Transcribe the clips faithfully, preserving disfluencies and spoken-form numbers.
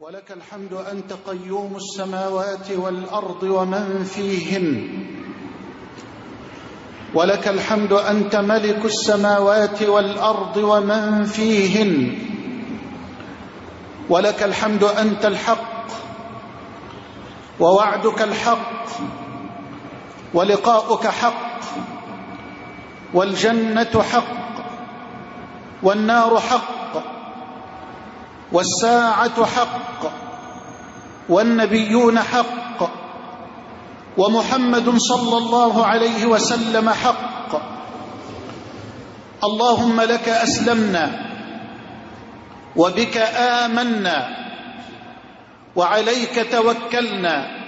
ولك الحمد أنت قيوم السماوات والأرض ومن فيهن، ولك الحمد أنت ملك السماوات والأرض ومن فيهن، ولك الحمد أنت الحق ووعدك الحق ولقاؤك حق والجنة حق والنار حق والساعة حق والنبيون حق ومحمد صلى الله عليه وسلم حق. اللهم لك أسلمنا وبك آمنا وعليك توكلنا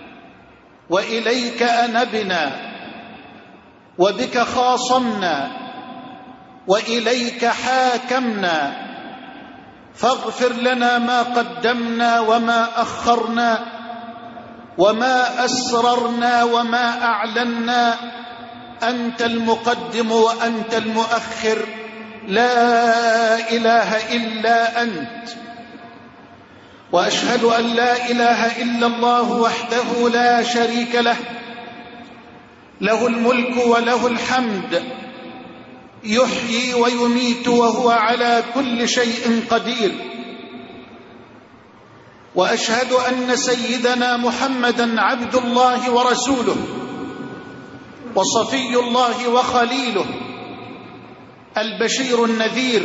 وإليك أنبنا وبك خاصمنا وإليك حاكمنا، فاغفر لنا ما قدمنا وما أخرنا وما أسررنا وما أعلنا، أنت المقدم وأنت المؤخر، لا إله إلا أنت. وأشهد أن لا إله إلا الله وحده لا شريك له، له الملك وله الحمد، يحيي ويميت وهو على كل شيء قدير. وأشهد أن سيدنا محمدًا عبد الله ورسوله وصفي الله وخليله، البشير النذير،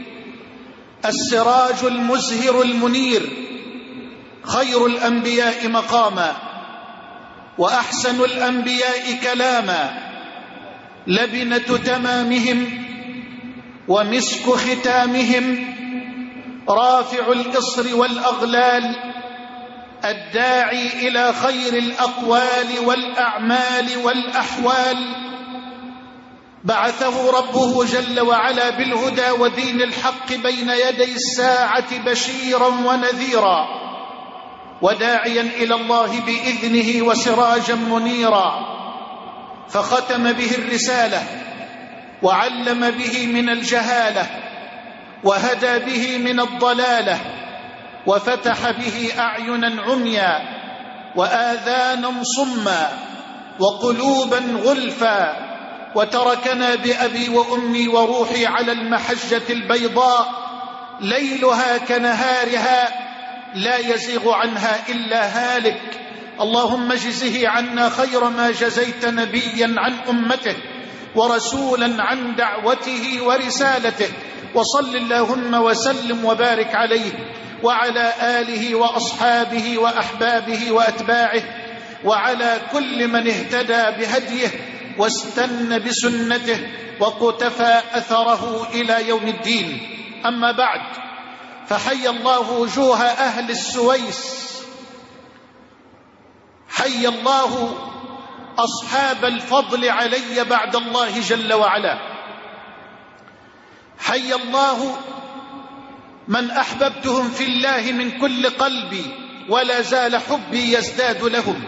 السراج المزهر المنير، خير الأنبياء مقاما وأحسن الأنبياء كلاما، لبنة تمامهم ومسك ختامهم، رافع الإصر والأغلال، الداعي إلى خير الأقوال والأعمال والأحوال، بعثه ربه جل وعلا بالهدى ودين الحق بين يدي الساعة بشيرا ونذيرا، وداعيا إلى الله بإذنه وسراجا منيرا، فختم به الرسالة وعلم به من الجهالة وهدى به من الضلالة، وفتح به أعينا عميا وآذانا صما وقلوبا غلفا، وتركنا بأبي وأمي وروحي على المحجة البيضاء ليلها كنهارها لا يزيغ عنها إلا هالك. اللهم اجزه عنا خير ما جزيت نبيا عن أمته ورسولا عن دعوته ورسالته، وصل اللهم وسلم وبارك عليه وعلى آله وأصحابه وأحبابه وأتباعه وعلى كل من اهتدى بهديه واستنى بسنته وقتفى أثره إلى يوم الدين. أما بعد، فحي الله وجوه أهل السويس، حي الله أصحاب الفضل علي بعد الله جل وعلا، حي الله من أحببتهم في الله من كل قلبي ولا زال حبي يزداد لهم،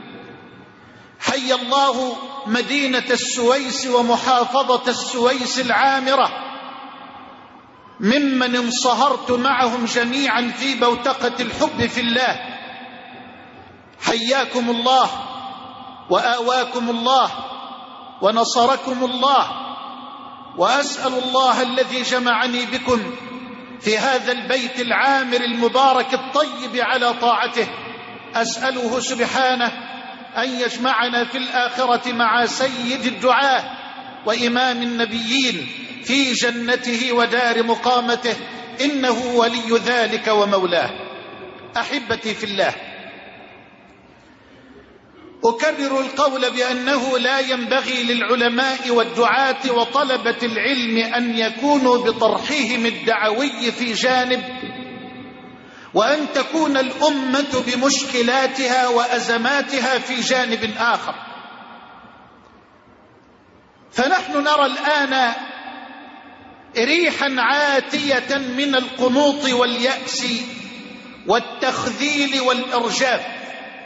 حي الله مدينة السويس ومحافظة السويس العامرة، ممن انصهرت معهم جميعا في بوتقة الحب في الله. حياكم الله وآواكم الله ونصركم الله، وأسأل الله الذي جمعني بكم في هذا البيت العامر المبارك الطيب على طاعته، أسأله سبحانه أن يجمعنا في الآخرة مع سيد الدعاة وإمام النبيين في جنته ودار مقامته، إنه ولي ذلك ومولاه. أحبتي في الله، أكرر القول بأنه لا ينبغي للعلماء والدعاة وطلبة العلم أن يكونوا بطرحهم الدعوي في جانب، وأن تكون الأمة بمشكلاتها وأزماتها في جانب آخر. فنحن نرى الآن ريحا عاتية من القنوط واليأس والتخذيل والإرجاف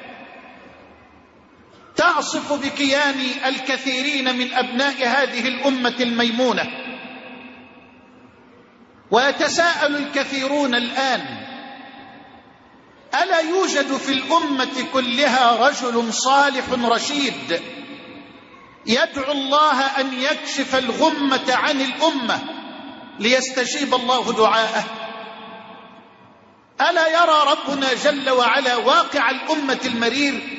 تعصف بكيان الكثيرين من أبناء هذه الأمة الميمونة، ويتساءل الكثيرون الآن يوجد في الأمة كلها رجل صالح رشيد يدعو الله أن يكشف الغمة عن الأمة ليستجيب الله دعاءه؟ ألا يرى ربنا جل وعلا واقع الأمة المرير؟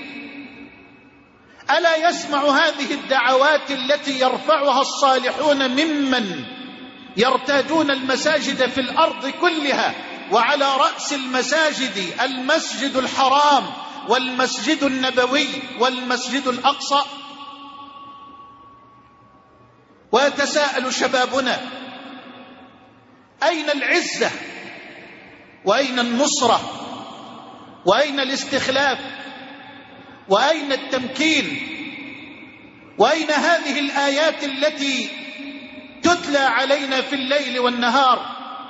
ألا يسمع هذه الدعوات التي يرفعها الصالحون ممن يرتادون المساجد في الأرض كلها، وعلى رأس المساجد المسجد الحرام والمسجد النبوي والمسجد الأقصى؟ ويتساءل شبابنا: أين العزة؟ وأين النصرة؟ وأين الاستخلاف؟ وأين التمكين؟ وأين هذه الآيات التي تتلى علينا في الليل والنهار؟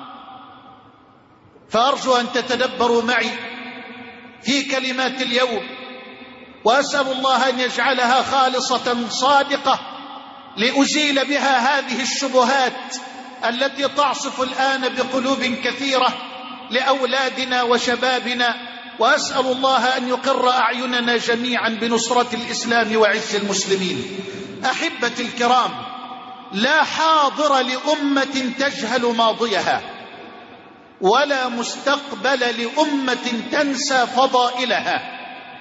فأرجو أن تتدبروا معي في كلمات اليوم، وأسأل الله أن يجعلها خالصة صادقة لأزيل بها هذه الشبهات التي تعصف الآن بقلوب كثيرة لأولادنا وشبابنا، وأسأل الله أن يقر أعيننا جميعا بنصرة الإسلام وعز المسلمين. أحبتي الكرام، لا حاضر لأمة تجهل ماضيها، ولا مستقبل لأمة تنسى فضائلها.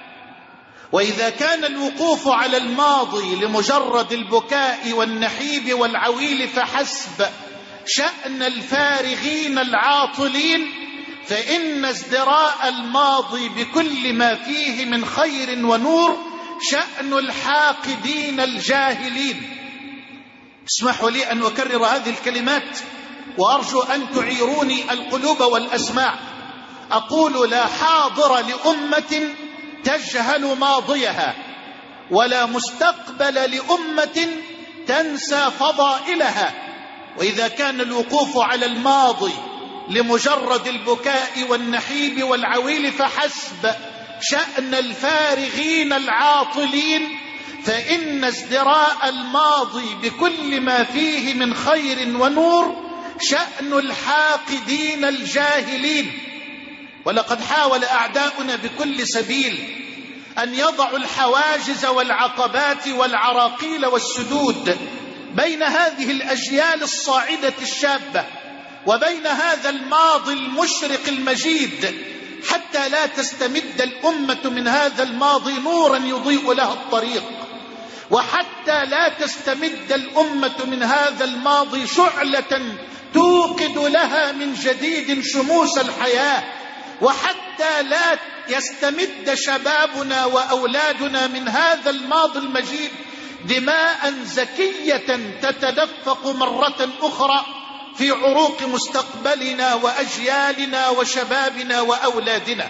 وإذا كان الوقوف على الماضي لمجرد البكاء والنحيب والعويل فحسب شأن الفارغين العاطلين، فإن ازدراء الماضي بكل ما فيه من خير ونور شأن الحاقدين الجاهلين. اسمحوا لي أن أكرر هذه الكلمات، وأرجو أن تعيروني القلوب والأسماع. أقول: لا حاضر لأمة تجهل ماضيها، ولا مستقبل لأمة تنسى فضائلها. وإذا كان الوقوف على الماضي لمجرد البكاء والنحيب والعويل فحسب شأن الفارغين العاطلين، فإن ازدراء الماضي بكل ما فيه من خير ونور شأن الحاقدين الجاهلين. ولقد حاول أعداؤنا بكل سبيل أن يضعوا الحواجز والعقبات والعراقيل والسدود بين هذه الأجيال الصاعدة الشابة وبين هذا الماضي المشرق المجيد، حتى لا تستمد الأمة من هذا الماضي نورا يضيء لها الطريق، وحتى لا تستمد الأمة من هذا الماضي شعلة توقد لها من جديد شموس الحياة، وحتى لا يستمد شبابنا وأولادنا من هذا الماضي المجيد دماء زكية تتدفق مرة أخرى في عروق مستقبلنا وأجيالنا وشبابنا وأولادنا.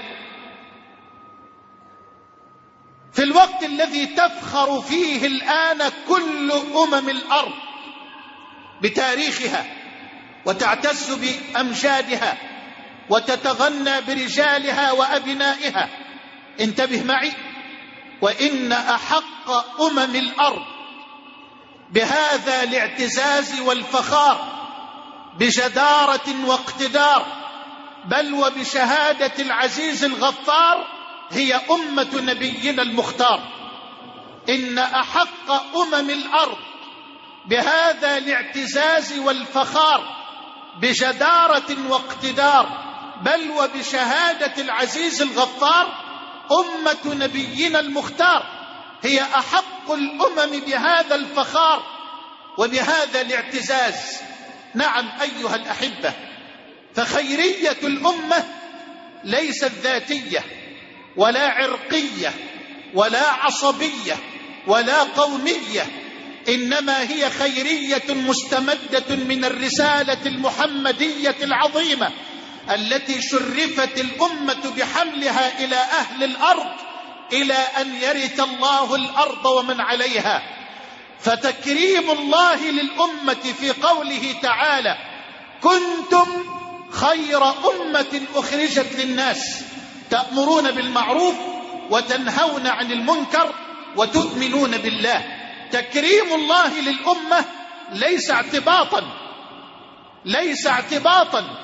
في الوقت الذي تفخر فيه الآن كل أمم الأرض بتاريخها وتعتز بأمجادها وتتغنى برجالها وأبنائها، انتبه معي: وإن أحق أمم الأرض بهذا الاعتزاز والفخار بجدارة واقتدار، بل وبشهادة العزيز الغفار، هي أمة نبينا المختار. إن أحق أمم الأرض بهذا الاعتزاز والفخار بجدارة واقتدار، بل وبشهادة العزيز الغفار، أمة نبينا المختار، هي أحق الأمم بهذا الفخار وبهذا الاعتزاز. نعم أيها الأحبة، فخيرية الأمة ليست ذاتية ولا عرقية ولا عصبية ولا قومية، إنما هي خيرية مستمدة من الرسالة المحمدية العظيمة التي شرفت الأمة بحملها إلى أهل الأرض إلى أن يرث الله الأرض ومن عليها. فتكريم الله للأمة في قوله تعالى: كنتم خير أمة أخرجت للناس تأمرون بالمعروف وتنهون عن المنكر وتؤمنون بالله. تكريم الله للأمة ليس اعتباطا، ليس اعتباطا،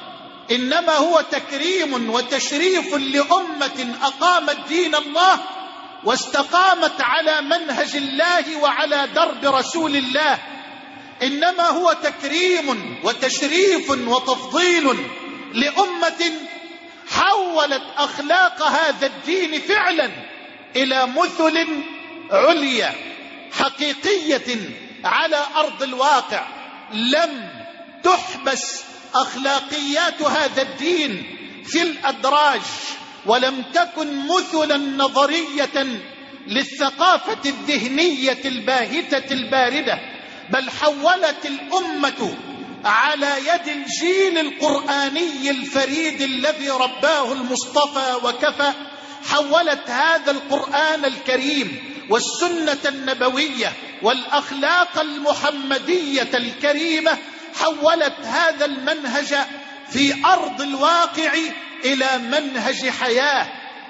إنما هو تكريم وتشريف لأمة أقامت دين الله واستقامت على منهج الله وعلى درب رسول الله. إنما هو تكريم وتشريف وتفضيل لأمة حولت أخلاق هذا الدين فعلا إلى مثل عليا حقيقية على أرض الواقع. لم تحبس أخلاقيات هذا الدين في الأدراج، ولم تكن مثلا نظرية للثقافة الذهنية الباهتة الباردة، بل حولت الأمة على يد الجيل القرآني الفريد الذي رباه المصطفى وكفى، حولت هذا القرآن الكريم والسنة النبوية والأخلاق المحمدية الكريمة، حولت هذا المنهج في أرض الواقع إلى منهج حياة.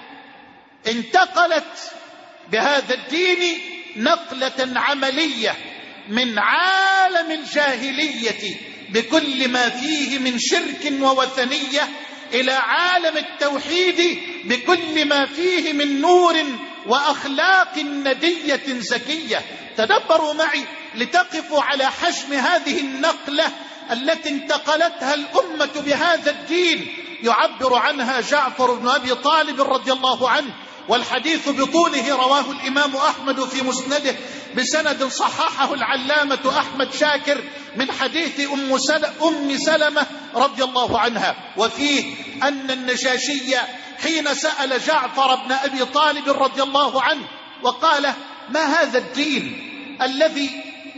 انتقلت بهذا الدين نقلة عملية من عالم الجاهلية بكل ما فيه من شرك ووثنية إلى عالم التوحيد بكل ما فيه من نور وأخلاق ندية زكية. تدبروا معي لتقفوا على حجم هذه النقلة التي انتقلتها الأمة بهذا الدين. يعبر عنها جعفر بن أبي طالب رضي الله عنه، والحديث بطوله رواه الإمام أحمد في مسنده بسند صححه العلامة أحمد شاكر من حديث أم سلمة رضي الله عنها، وفيه أن النجاشي حين سأل جعفر بن أبي طالب رضي الله عنه وقال: ما هذا الدين الذي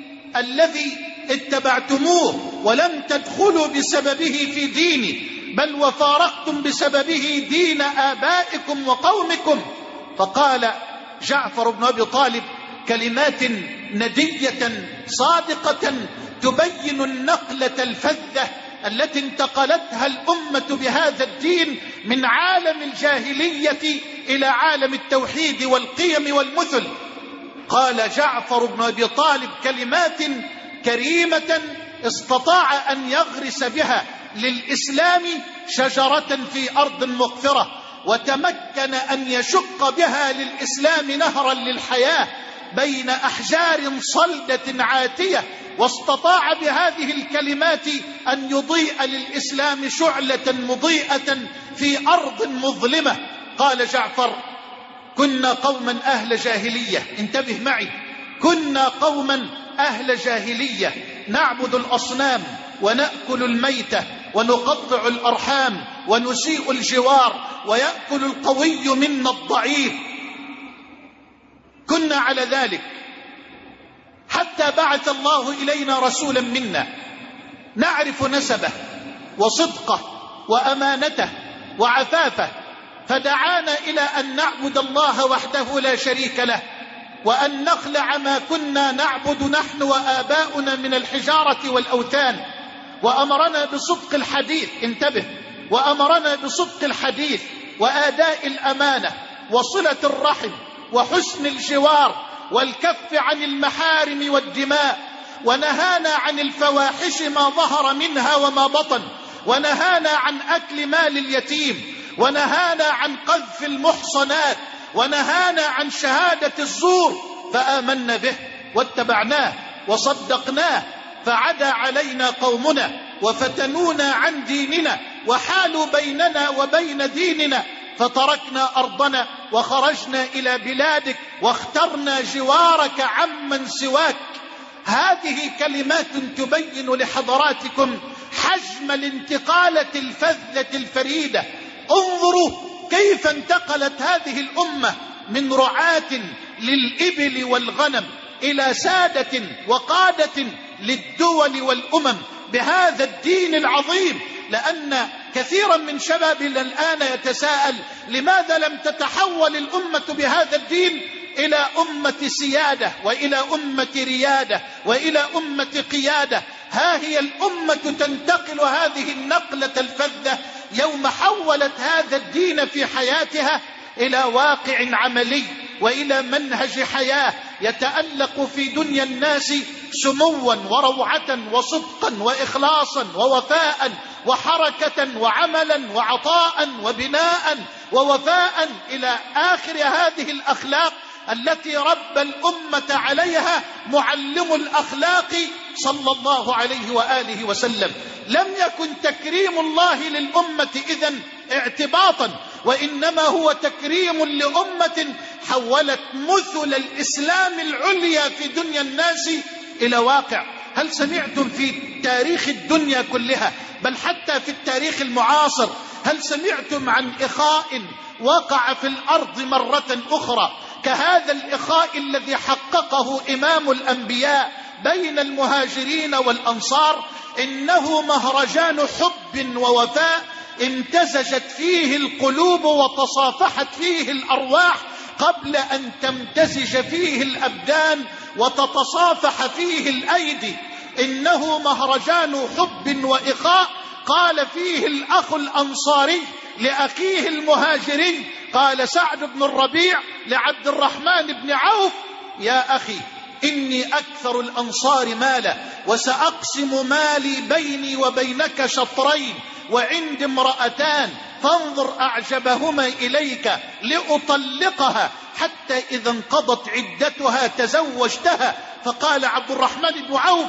الذي اتبعتموه ولم تدخلوا بسببه في ديني، بل وفارقتم بسببه دين آبائكم وقومكم؟ فقال جعفر بن أبي طالب كلمات ندية صادقة تبين النقلة الفذة التي انتقلتها الأمة بهذا الدين من عالم الجاهلية إلى عالم التوحيد والقيم والمثل. قال جعفر بن أبي طالب كلمات كريمة استطاع أن يغرس بها للإسلام شجرة في أرض مغفرة، وتمكن أن يشق بها للإسلام نهرا للحياة بين أحجار صلدة عاتية، واستطاع بهذه الكلمات أن يضيء للإسلام شعلة مضيئة في أرض مظلمة. قال جعفر: كنا قوما أهل جاهلية، انتبه معي، كنا قوما أهل جاهلية نعبد الأصنام ونأكل الميتة ونقطع الأرحام ونسيء الجوار ويأكل القوي منا الضعيف. كنا على ذلك حتى بعث الله إلينا رسولا منا نعرف نسبه وصدقه وأمانته وعفافه، فدعانا إلى أن نعبد الله وحده لا شريك له، وأن نخلع ما كنا نعبد نحن وآباؤنا من الحجارة والأوثان، وأمرنا بصدق الحديث، انتبه، وأمرنا بصدق الحديث وآداء الأمانة وصلة الرحم وحسن الجوار والكف عن المحارم والدماء، ونهانا عن الفواحش ما ظهر منها وما بطن، ونهانا عن أكل مال اليتيم، ونهانا عن قذف المحصنات، ونهانا عن شهادة الزور، فآمنا به واتبعناه وصدقناه، فعدا علينا قومنا وفتنونا عن ديننا وحالوا بيننا وبين ديننا، فتركنا أرضنا وخرجنا إلى بلادك واخترنا جوارك عمن سواك. هذه كلمات تبين لحضراتكم حجم الانتقالة الفذة الفريدة. انظروا كيف انتقلت هذه الأمة من رعاة للإبل والغنم إلى سادة وقادة للدول والأمم بهذا الدين العظيم. لأن كثيرا من شبابنا الآن يتساءل: لماذا لم تتحول الأمة بهذا الدين إلى أمة سيادة وإلى أمة ريادة وإلى أمة قيادة؟ ها هي الأمة تنتقل هذه النقلة الفذة يوم حولت هذا الدين في حياتها إلى واقع عملي وإلى منهج حياة يتألق في دنيا الناس سموا وروعة وصدقا وإخلاصا ووفاء وحركة وعملا وعطاء وبناء ووفاء إلى آخر هذه الأخلاق التي ربى الأمة عليها معلم الأخلاق صلى الله عليه وآله وسلم. لم يكن تكريم الله للأمة إذن اعتباطا، وإنما هو تكريم لأمة حولت مثل الإسلام العليا في دنيا الناس إلى واقع. هل سمعتم في تاريخ الدنيا كلها، بل حتى في التاريخ المعاصر، هل سمعتم عن إخاء وقع في الأرض مرة أخرى كهذا الإخاء الذي حققه إمام الأنبياء بين المهاجرين والأنصار؟ إنه مهرجان حب ووفاء امتزجت فيه القلوب وتصافحت فيه الأرواح قبل أن تمتزج فيه الأبدان وتتصافح فيه الأيدي. إنه مهرجان حب وإخاء قال فيه الأخ الأنصاري لأخيه المهاجري، قال سعد بن الربيع لعبد الرحمن بن عوف: يا أخي إني أكثر الأنصار مالا وسأقسم مالي بيني وبينك شطرين، وعندي امرأتان فانظر أعجبهما إليك لأطلقها، حتى إذا انقضت عدتها تزوجتها. فقال عبد الرحمن بن عوف: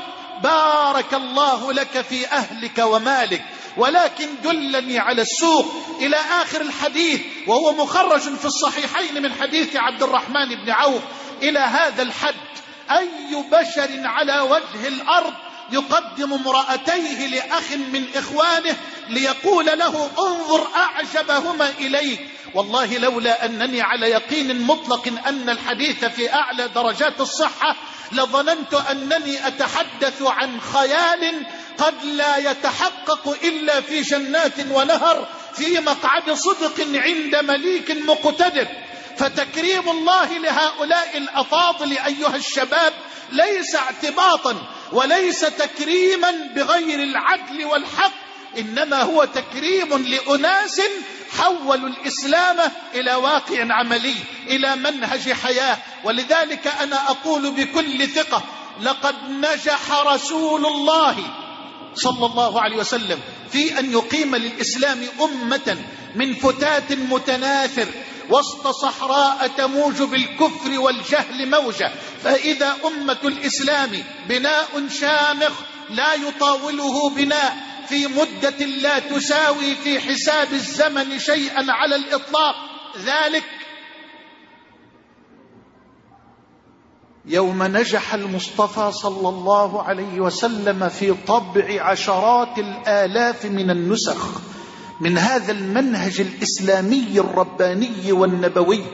بارك الله لك في أهلك ومالك، ولكن دلني على السوق، إلى آخر الحديث، وهو مخرج في الصحيحين من حديث عبد الرحمن بن عوف. إلى هذا الحد أي بشر على وجه الأرض يقدم امرأتيه لأخ من إخوانه ليقول له: انظر أعجبهما إليك؟ والله لولا أنني على يقين مطلق أن الحديث في أعلى درجات الصحة لظننت أنني أتحدث عن خيال قد لا يتحقق إلا في جنات ونهر في مقعد صدق عند مليك مقتدر. فتكريم الله لهؤلاء الأفاضل أيها الشباب ليس اعتباطا وليس تكريما بغير العدل والحق، إنما هو تكريم لأناس حولوا الإسلام إلى واقع عملي، إلى منهج حياة. ولذلك أنا أقول بكل ثقة: لقد نجح رسول الله صلى الله عليه وسلم في أن يقيم للإسلام أمة من فتات متناثر وسط صحراء تموج بالكفر والجهل موجة. فإذا أمة الإسلام بناء شامخ لا يطاوله بناء في مدة لا تساوي في حساب الزمن شيئا على الإطلاق، ذلك يوم نجح المصطفى صلى الله عليه وسلم في طبع عشرات الآلاف من النسخ من هذا المنهج الإسلامي الرباني والنبوي،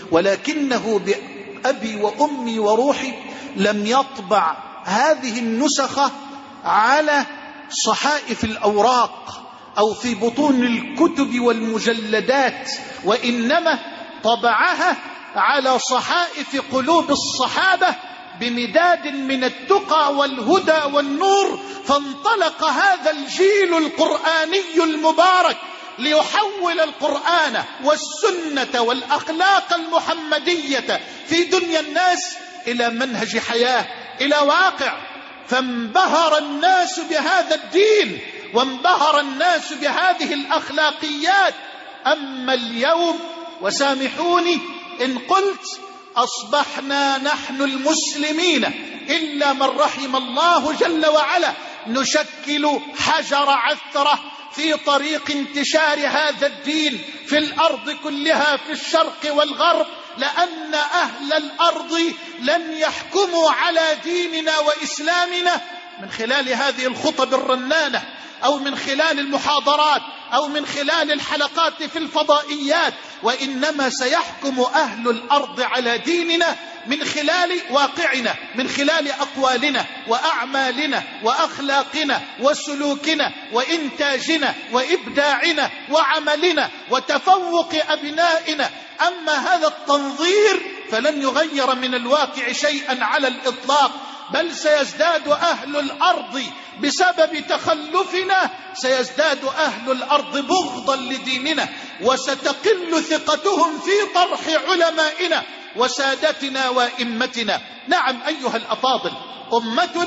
ولكنه بأبي وأمي وروحي لم يطبع هذه النسخ على صحائف الأوراق أو في بطون الكتب والمجلدات، وإنما طبعها على صحائف قلوب الصحابة بمداد من التقى والهدى والنور. فانطلق هذا الجيل القرآني المبارك ليحول القرآن والسنة والأخلاق المحمدية في دنيا الناس إلى منهج حياة، إلى واقع. فانبهر الناس بهذا الدين وانبهر الناس بهذه الأخلاقيات. أما اليوم وسامحوني إن قلت أصبحنا نحن المسلمين إلا من رحم الله جل وعلا نشكل حجر عثرة في طريق انتشار هذا الدين في الأرض كلها في الشرق والغرب، لأن أهل الأرض لن يحكموا على ديننا وإسلامنا من خلال هذه الخطب الرنانة أو من خلال المحاضرات أو من خلال الحلقات في الفضائيات، وإنما سيحكم أهل الأرض على ديننا من خلال واقعنا، من خلال أقوالنا وأعمالنا وأخلاقنا وسلوكنا وإنتاجنا وإبداعنا وعملنا وتفوق أبنائنا. أما هذا التنظير فلن يغير من الواقع شيئا على الإطلاق، بل سيزداد أهل الأرض بسبب تخلفنا، سيزداد أهل الأرض بغضا لديننا، وستقل ثقتهم في طرح علمائنا وسادتنا وإمتنا. نعم أيها الأفاضل، أمتنا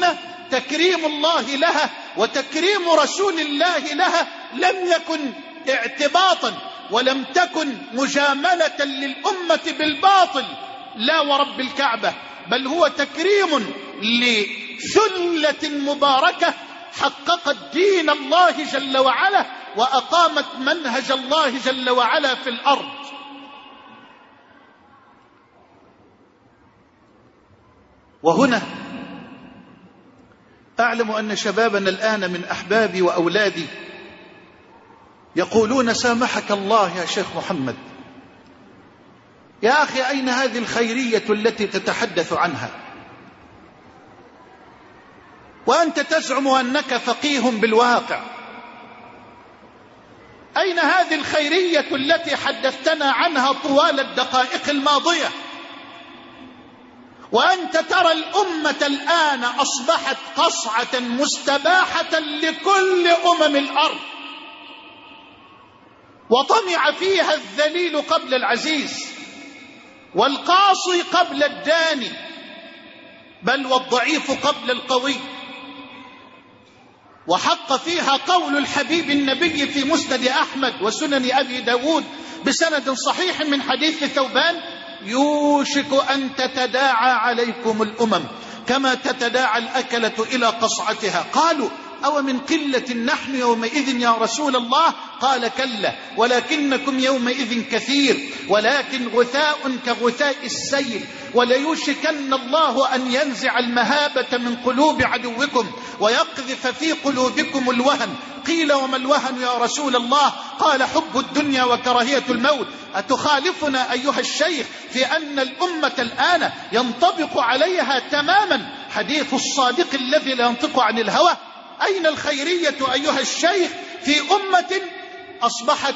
تكريم الله لها وتكريم رسول الله لها لم يكن اعتباطا ولم تكن مجاملة للأمة بالباطل، لا ورب الكعبة، بل هو تكريم لثلة مباركة حققت دين الله جل وعلا وأقامت منهج الله جل وعلا في الأرض. وهنا أعلم أن شبابنا الآن من أحبابي وأولادي يقولون سامحك الله يا شيخ محمد، يا أخي أين هذه الخيرية التي تتحدث عنها وأنت تزعم أنك فقيه بالواقع؟ أين هذه الخيرية التي حدثتنا عنها طوال الدقائق الماضية وأنت ترى الأمة الآن أصبحت قصعة مستباحة لكل أمم الأرض، وطمع فيها الذليل قبل العزيز والقاصي قبل الداني، بل والضعيف قبل القوي. وحق فيها قول الحبيب النبي في مسند أحمد وسنن أبي داود بسند صحيح من حديث ثوبان: يوشك أن تتداعى عليكم الأمم كما تتداعى الأكلة إلى قصعتها. قالوا: أو من قلة نحن يومئذ يا رسول الله؟ قال: كلا، ولكنكم يومئذ كثير، ولكن غثاء كغثاء السيل، وليوشكن الله أن ينزع المهابة من قلوب عدوكم ويقذف في قلوبكم الوهن. قيل: وما الوهن يا رسول الله؟ قال: حب الدنيا وكراهية الموت. أتخالفنا أيها الشيخ في أن الأمة الآن ينطبق عليها تماما حديث الصادق الذي لا ينطق عن الهوى؟ أين الخيرية أيها الشيخ في أمة أصبحت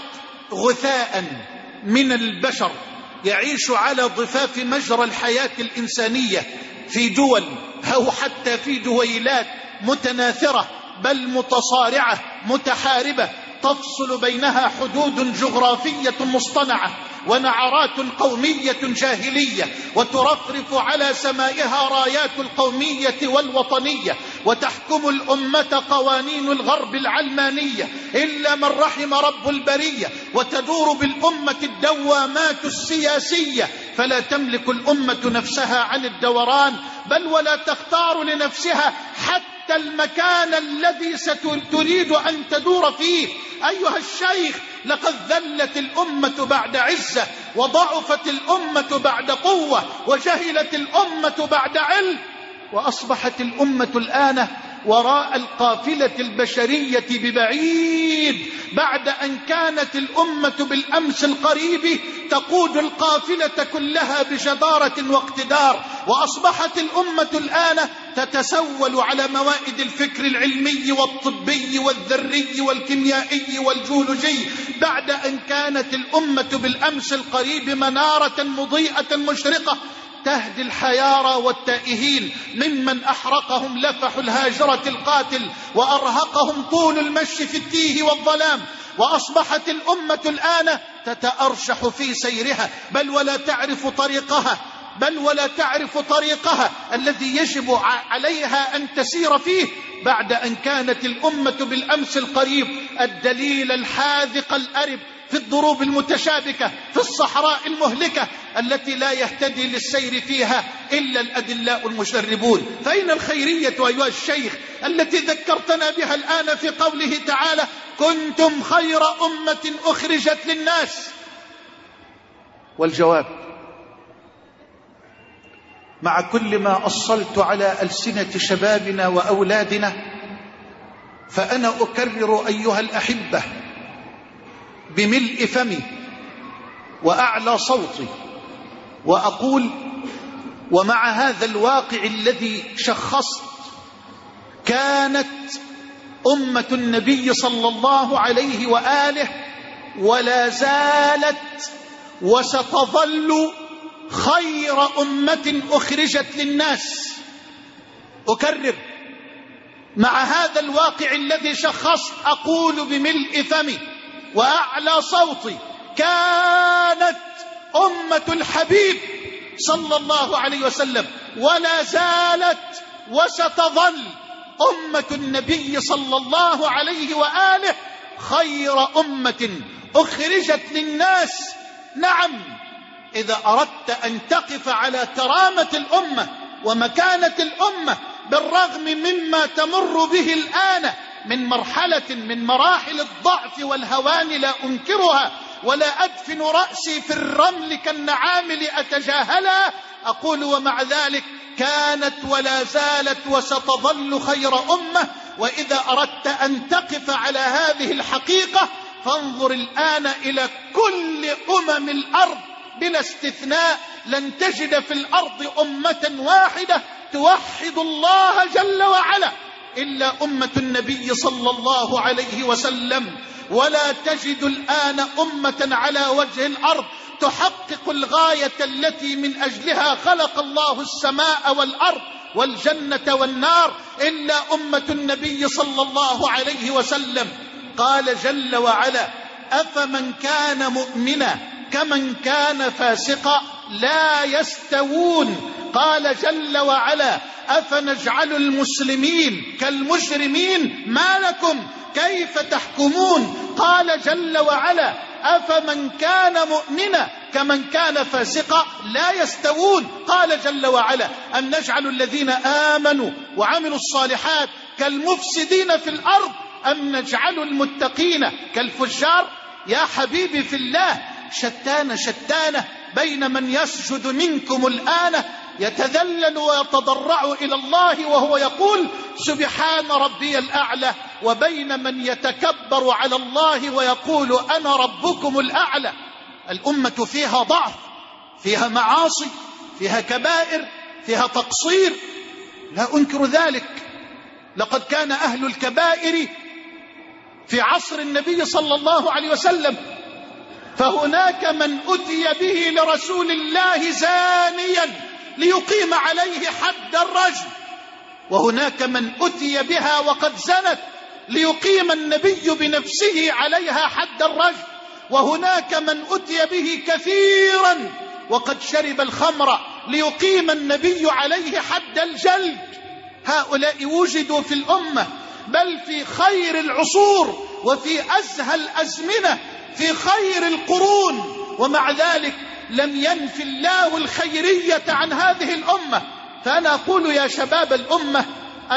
غثاء من البشر يعيش على ضفاف مجرى الحياة الإنسانية في دول أو حتى في دويلات متناثرة بل متصارعة متحاربة تفصل بينها حدود جغرافية مصطنعة ونعرات قومية جاهلية، وترفرف على سمائها رايات القومية والوطنية، وتحكم الأمة قوانين الغرب العلمانية إلا من رحم رب البرية، وتدور بالأمة الدوامات السياسية، فلا تملك الأمة نفسها عن الدوران، بل ولا تختار لنفسها حتى المكان الذي ستريد أن تدور فيه. أيها الشيخ، لقد ذلت الأمة بعد عزة، وضعفت الأمة بعد قوة، وجهلت الأمة بعد علم، وأصبحت الأمة الآن وراء القافلة البشرية ببعيد، بعد أن كانت الأمة بالأمس القريب تقود القافلة كلها بجدارة واقتدار، وأصبحت الأمة الآن تتسول على موائد الفكر العلمي والطبي والذري والكيميائي والجيولوجي، بعد أن كانت الأمة بالأمس القريب منارة مضيئة مشرقة تهدي الحيارى والتائهين ممن أحرقهم لفح الهاجرة القاتل وأرهقهم طول المشي في التيه والظلام. وأصبحت الأمة الآن تتأرشح في سيرها، بل ولا تعرف طريقها بل ولا تعرف طريقها الذي يجب عليها أن تسير فيه، بعد أن كانت الأمة بالأمس القريب الدليل الحاذق الأرب في الضروب المتشابكة في الصحراء المهلكة التي لا يهتدي للسير فيها إلا الأدلاء المجربون. فأين الخيرية أيها الشيخ التي ذكرتنا بها الآن في قوله تعالى: كنتم خير أمة أخرجت للناس؟ والجواب: مع كل ما أصلت على ألسنة شبابنا وأولادنا، فأنا أكرر أيها الأحبة بملء فمي وأعلى صوتي وأقول: ومع هذا الواقع الذي شخصت، كانت أمة النبي صلى الله عليه وآله ولا زالت وستظل خير أمة أخرجت للناس. أكرر: مع هذا الواقع الذي شخصت أقول بملء فمي وأعلى صوتي: كانت أمة الحبيب صلى الله عليه وسلم ولا زالت وستظل أمة النبي صلى الله عليه وآله خير أمة أخرجت للناس. نعم، إذا أردت أن تقف على كرامة الأمة ومكانة الأمة بالرغم مما تمر به الآن من مرحلة من مراحل الضعف والهوان لا أنكرها، ولا أدفن رأسي في الرمل كالنعامل أتجاهلها، أقول ومع ذلك كانت ولا زالت وستظل خير أمة. وإذا أردت أن تقف على هذه الحقيقة فانظر الآن إلى كل أمم الأرض بلا استثناء، لن تجد في الأرض أمة واحدة توحد الله جل وعلا إلا أمة النبي صلى الله عليه وسلم. ولا تجد الآن أمة على وجه الأرض تحقق الغاية التي من أجلها خلق الله السماء والأرض والجنة والنار إلا أمة النبي صلى الله عليه وسلم. قال جل وعلا: أفمن كان مؤمنا كمن كان فاسقا لا يستوون. قال جل وعلا: أفنجعل المسلمين كالمجرمين ما لكم كيف تحكمون. قال جل وعلا: أفمن كان مؤمنا كمن كان فاسقا لا يستوون. قال جل وعلا: أم نجعل الذين آمنوا وعملوا الصالحات كالمفسدين في الأرض أم نجعل المتقين كالفجار. يا حبيبي في الله، شتان شتان بين من يسجد منكم الآن يتذلل ويتضرع إلى الله وهو يقول سبحان ربي الأعلى، وبين من يتكبر على الله ويقول أنا ربكم الأعلى. الأمة فيها ضعف، فيها معاصي، فيها كبائر، فيها تقصير، لا أنكر ذلك. لقد كان أهل الكبائر في عصر النبي صلى الله عليه وسلم، فهناك من أتي به لرسول الله زانيا ليقيم عليه حد الرجم، وهناك من أتي بها وقد زنت ليقيم النبي بنفسه عليها حد الرجم، وهناك من أتي به كثيرا وقد شرب الخمر ليقيم النبي عليه حد الجلد. هؤلاء وجدوا في الأمة، بل في خير العصور وفي أزهى الأزمنة، في خير القرون، ومع ذلك لم ينف الله الخيرية عن هذه الأمة. فأنا أقول يا شباب الأمة،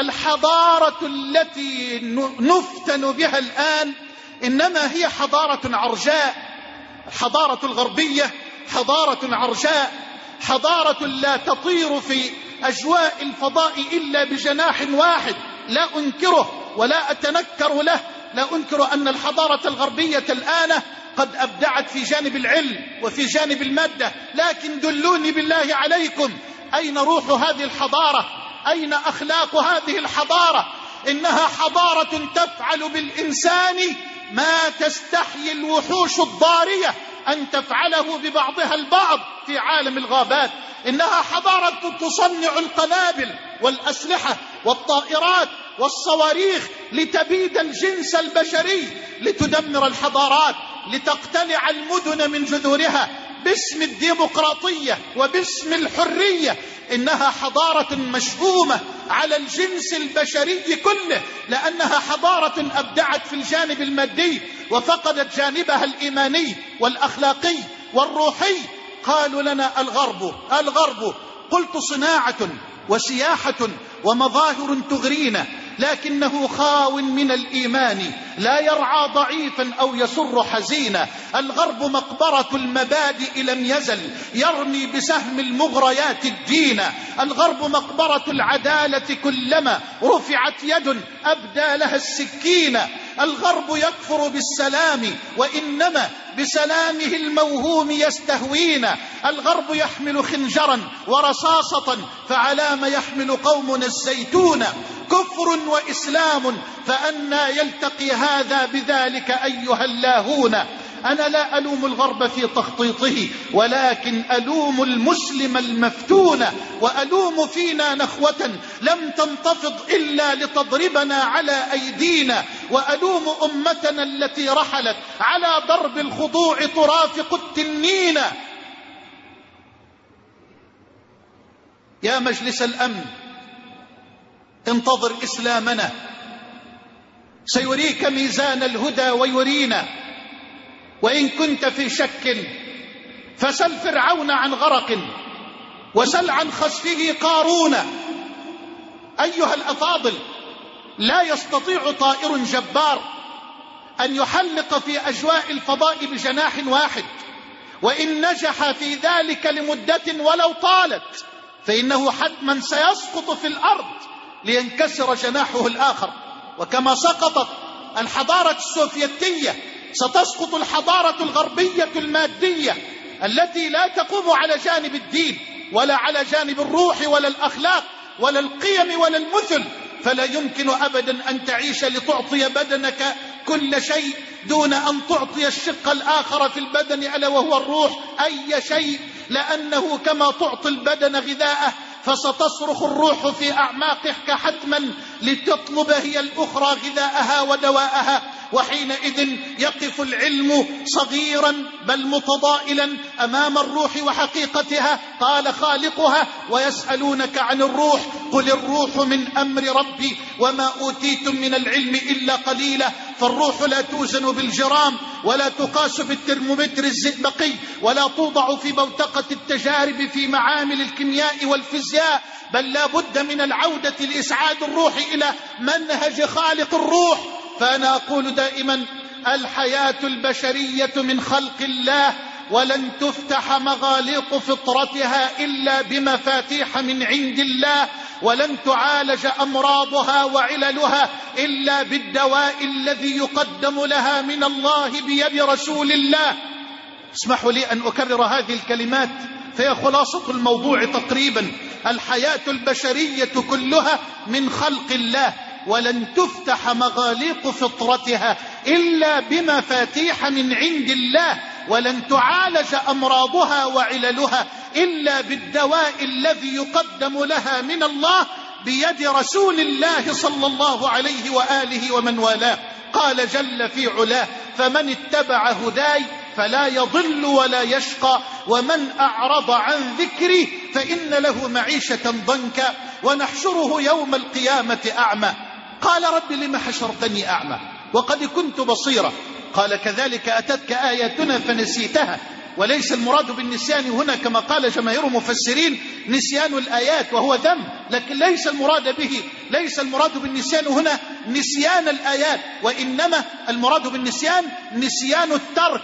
الحضارة التي نفتن بها الآن إنما هي حضارة عرجاء. الحضارة الغربية حضارة عرجاء، حضارة لا تطير في أجواء الفضاء إلا بجناح واحد، لا أنكره ولا أتنكر له. لا أنكر أن الحضارة الغربية الآن قد أبدعت في جانب العلم وفي جانب المادة، لكن دلوني بالله عليكم أين روح هذه الحضارة؟ أين أخلاق هذه الحضارة؟ إنها حضارة تفعل بالإنسان ما تستحيي الوحوش الضارية أن تفعله ببعضها البعض في عالم الغابات. إنها حضارة تصنع القنابل والأسلحة والطائرات والصواريخ لتبيد الجنس البشري، لتدمر الحضارات، لتقتلع المدن من جذورها باسم الديمقراطية وباسم الحرية. إنها حضارة مشؤومة على الجنس البشري كله، لأنها حضارة أبدعت في الجانب المادي وفقدت جانبها الإيماني والأخلاقي والروحي. قالوا لنا الغرب الغرب، قلت صناعة وسياحة ومظاهر تغرينا، لكنه خاو من الإيمان، لا يرعى ضعيفا أو يسر حزينا. الغرب مقبرة المبادئ لم يزل يرمي بسهم المغريات الدين. الغرب مقبرة العدالة كلما رفعت يد أبدى لها السكين. الغرب يكفر بالسلام وإنما بسلامه الموهوم يستهوينا. الغرب يحمل خنجرا ورصاصة فعلام يحمل قومنا الزيتون. كفر وإسلام فأنى يلتقي هذا بذلك أيها اللاهون. أنا لا ألوم الغرب في تخطيطه، ولكن ألوم المسلم المفتون، وألوم فينا نخوة لم تنتفض إلا لتضربنا على أيدينا، وألوم أمتنا التي رحلت على ضرب الخضوع ترافق التنين. يا مجلس الأمن، انتظر إسلامنا، سيريك ميزان الهدى ويرينا. وإن كنت في شك فسل فرعون عن غرق، وسل عن خسفه قارون. أيها الأفاضل، لا يستطيع طائر جبار أن يحلق في أجواء الفضاء بجناح واحد، وإن نجح في ذلك لمدة ولو طالت فإنه حتما سيسقط في الأرض لينكسر جناحه الآخر. وكما سقطت الحضارة السوفيتية ستسقط الحضارة الغربية المادية التي لا تقوم على جانب الدين ولا على جانب الروح ولا الأخلاق ولا القيم ولا المثل. فلا يمكن أبدا أن تعيش لتعطي بدنك كل شيء دون أن تعطي الشق الآخر في البدن ألا وهو الروح أي شيء، لأنه كما تعطي البدن غذاءه فستصرخ الروح في أعماقك حتما لتطلب هي الأخرى غذاءها ودواءها. وحينئذ يقف العلم صغيرا بل متضائلا أمام الروح وحقيقتها. قال خالقها: ويسألونك عن الروح قل الروح من أمر ربي وما أوتيتم من العلم إلا قليلا. فالروح لا توزن بالجرام ولا تقاس بالترمومتر الزئبقي ولا توضع في بوتقة التجارب في معامل الكيمياء والفيزياء، بل لا بد من العودة لإسعاد الروح إلى منهج خالق الروح. فأنا أقول دائما: الحياة البشرية من خلق الله، ولن تفتح مغاليق فطرتها إلا بمفاتيح من عند الله، ولن تعالج أمراضها وعللها إلا بالدواء الذي يقدم لها من الله بيد رسول الله. اسمحوا لي أن أكرر هذه الكلمات فهي خلاصة الموضوع تقريبا. الحياة البشرية كلها من خلق الله، ولن تفتح مغاليق فطرتها إلا بمفاتيح من عند الله، ولن تعالج أمراضها وعللها إلا بالدواء الذي يقدم لها من الله بيد رسول الله صلى الله عليه وآله ومن والاه. قال جل في علاه: فمن اتبع هداي فلا يضل ولا يشقى ومن أعرض عن ذكري فإن له معيشة ضنكا ونحشره يوم القيامة أعمى. قال: رب لم حشرتني أعمى وقد كنت بصيرا. قال: كذلك أتتك آياتنا فنسيتها. وليس المراد بالنسيان هنا كما قال جماهير المفسرين نسيان الآيات وهو ذنب، لكن ليس المراد به ليس المراد بالنسيان هنا نسيان الآيات، وإنما المراد بالنسيان نسيان الترك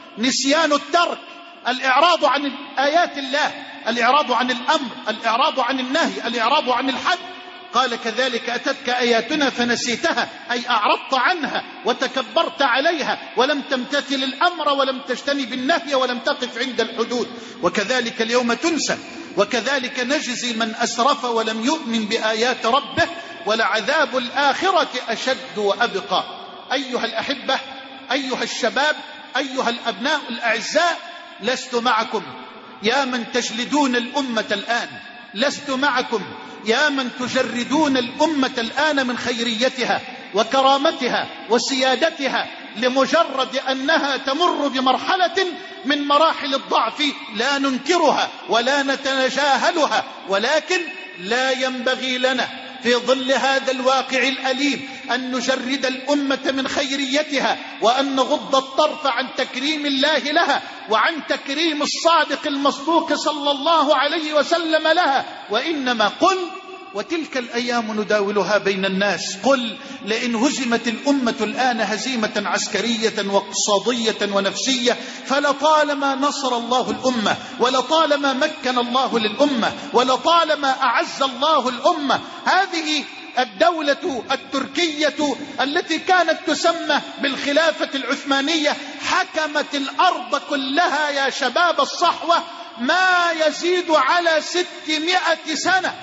نسيان الترك الإعراض عن آيات الله، الإعراض عن الأمر، الإعراض عن النهي، الإعراض عن الحد. قال: كذلك أتتك آياتنا فنسيتها، أي أعرضت عنها وتكبرت عليها ولم تمتثل الأمر ولم تجتنب النهي ولم تقف عند الحدود. وكذلك اليوم تنسى، وكذلك نجزي من أسرف ولم يؤمن بآيات ربه، ولعذاب الآخرة أشد وأبقى. أيها الأحبة، أيها الشباب، أيها الأبناء الأعزاء، لست معكم يا من تجلدون الأمة الآن، لست معكم يا من تجردون الأمة الآن من خيريتها وكرامتها وسيادتها لمجرد أنها تمر بمرحلة من مراحل الضعف لا ننكرها ولا نتجاهلها، ولكن لا ينبغي لنا في ظل هذا الواقع الأليم أن نجرد الأمة من خيريتها وأن نغض الطرف عن تكريم الله لها وعن تكريم الصادق المصدوق صلى الله عليه وسلم لها. وإنما قل: وتلك الأيام نداولها بين الناس. قل: لئن هزمت الأمة الآن هزيمة عسكرية واقتصادية ونفسية فلطالما نصر الله الأمة، ولطالما مكن الله للأمة، ولطالما أعز الله الأمة. هذه الدولة التركية التي كانت تسمى بالخلافة العثمانية حكمت الأرض كلها يا شباب الصحوة ما يزيد على ستمائة سنة.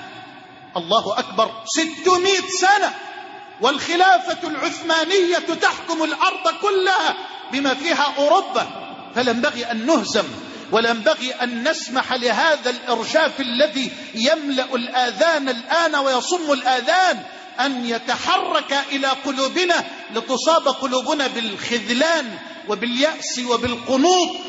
الله أكبر، ستمائة سنة، والخلافة العثمانية تحكم الأرض كلها بما فيها أوروبا. فلنبغي أن نهزم، ولنبغي أن نسمح لهذا الإرجاف الذي يملأ الآذان الآن ويصم الآذان أن يتحرك إلى قلوبنا لتصاب قلوبنا بالخذلان وباليأس وبالقنوط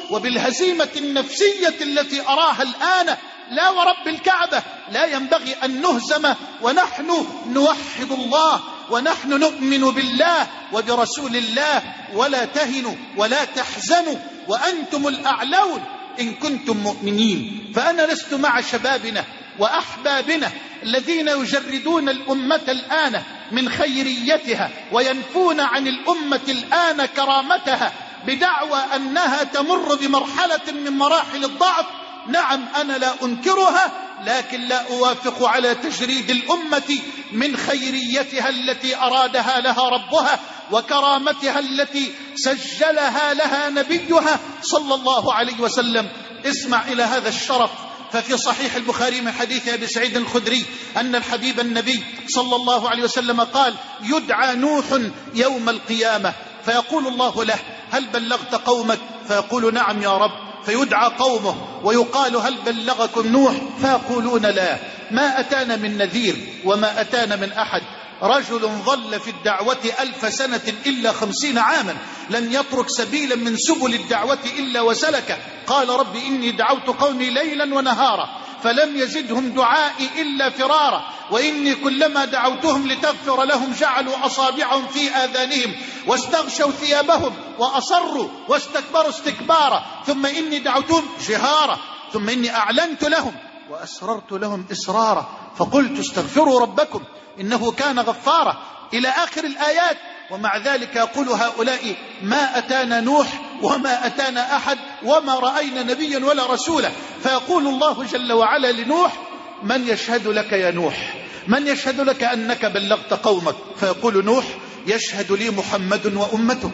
وبالهزيمة النفسية التي أراها الآن. لا ورب الكعبة، لا ينبغي أن نهزم ونحن نوحد الله ونحن نؤمن بالله وبرسول الله. ولا تهنوا ولا تحزنوا وأنتم الأعلون إن كنتم مؤمنين. فأنا لست مع شبابنا وأحبابنا الذين يجردون الأمة الآن من خيريتها وينفون عن الأمة الآن كرامتها بدعوى أنها تمر بمرحلة من مراحل الضعف. نعم، أنا لا أنكرها، لكن لا أوافق على تجريد الأمة من خيريتها التي أرادها لها ربها وكرامتها التي سجلها لها نبيها صلى الله عليه وسلم. اسمع إلى هذا الشرف. ففي صحيح البخاري من حديث أبي سعيد الخدري أن الحبيب النبي صلى الله عليه وسلم قال: يدعى نوح يوم القيامة فيقول الله له: هل بلغت قومك؟ فيقول: نعم يا رب. فيدعى قومه ويقال: هل بلغكم نوح؟ فيقولون: لا، ما أتانا من نذير وما أتانا من أحد. رجل ظل في الدعوة ألف سنة إلا خمسين عاما، لم يترك سبيلا من سبل الدعوة إلا وسلكه. قال: رب إني دعوت قومي ليلا ونهارا فلم يزدهم دعائي إلا فرارا، وإني كلما دعوتهم لتغفر لهم جعلوا أصابعهم في آذانهم واستغشوا ثيابهم وأصروا واستكبروا استكبارا، ثم إني دعوتهم جهارا، ثم إني أعلنت لهم وأسررت لهم إسرارا، فقلت استغفروا ربكم إنه كان غفارا، إلى آخر الآيات. ومع ذلك يقول هؤلاء: ما أتانا نوح وما أتانا أحد وما رأينا نبيا ولا رسولا. فيقول الله جل وعلا لنوح: من يشهد لك يا نوح؟ من يشهد لك أنك بلغت قومك؟ فيقول نوح: يشهد لي محمد وأمته،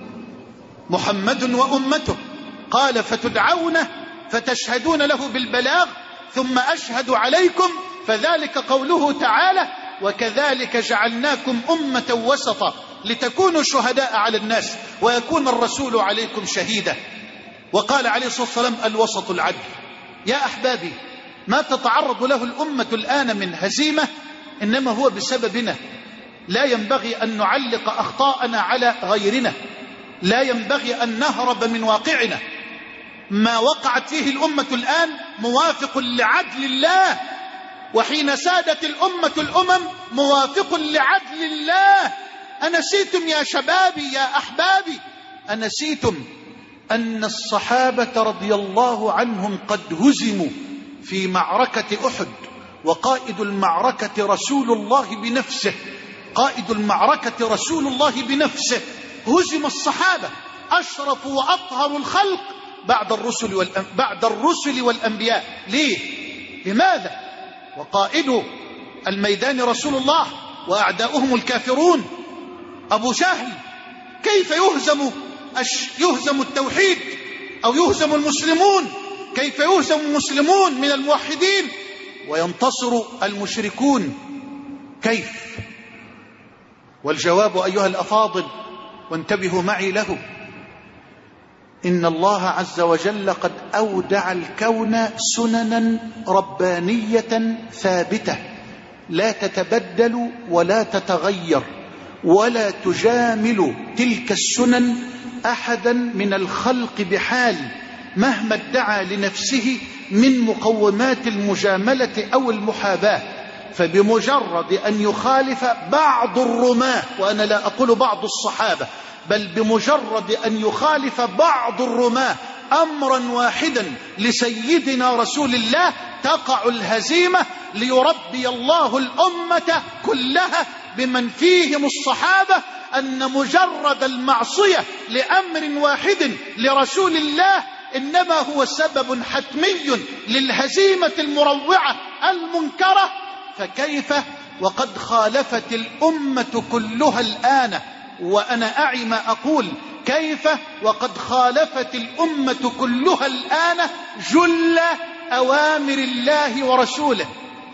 محمد وأمته. قال: فتدعون فتشهدون له بالبلاغ ثم أشهد عليكم، فذلك قوله تعالى: وكذلك جعلناكم أمة وسطا لتكونوا شهداء على الناس ويكون الرسول عليكم شهيدا. وقال عليه الصلاة والسلام: الوسط العدل. يا أحبابي، ما تتعرض له الأمة الآن من هزيمة إنما هو بسببنا. لا ينبغي أن نعلق أخطاءنا على غيرنا، لا ينبغي أن نهرب من واقعنا. ما وقعت فيه الأمة الآن موافق لعدل الله، وحين سادت الأمة الأمم موافق لعدل الله. أنسيتم يا شبابي يا أحبابي، أنسيتم أن الصحابة رضي الله عنهم قد هزموا في معركة أحد، وقائد المعركة رسول الله بنفسه، قائد المعركة رسول الله بنفسه. هزم الصحابة، أشرف وأطهر الخلق بعد الرسل والأن... بعد الرسل والأنبياء. ليه؟ لماذا؟ وقائد الميدان رسول الله وأعداؤهم الكافرون أبو جهل. كيف يهزم يهزم التوحيد أو يهزم المسلمون؟ كيف يهزم المسلمون من الموحدين وينتصر المشركون؟ كيف؟ والجواب أيها الأفاضل، وانتبهوا معي له: إن الله عز وجل قد أودع الكون سننا ربانية ثابتة لا تتبدل ولا تتغير، ولا تجامل تلك السنن أحدا من الخلق بحال، مهما ادعى لنفسه من مقومات المجاملة أو المحاباة. فبمجرد أن يخالف بعض الرماة، وأنا لا أقول بعض الصحابة، بل بمجرد أن يخالف بعض الرماة أمرا واحدا لسيدنا رسول الله، تقع الهزيمة ليربي الله الأمة كلها بمن فيهم الصحابة أن مجرد المعصية لأمر واحد لرسول الله إنما هو سبب حتمي للهزيمة المروعة المنكرة. فكيف وقد خالفت الأمة كلها الآن؟ وأنا أعي ما أقول، كيف وقد خالفت الأمة كلها الآن جل أوامر الله ورسوله.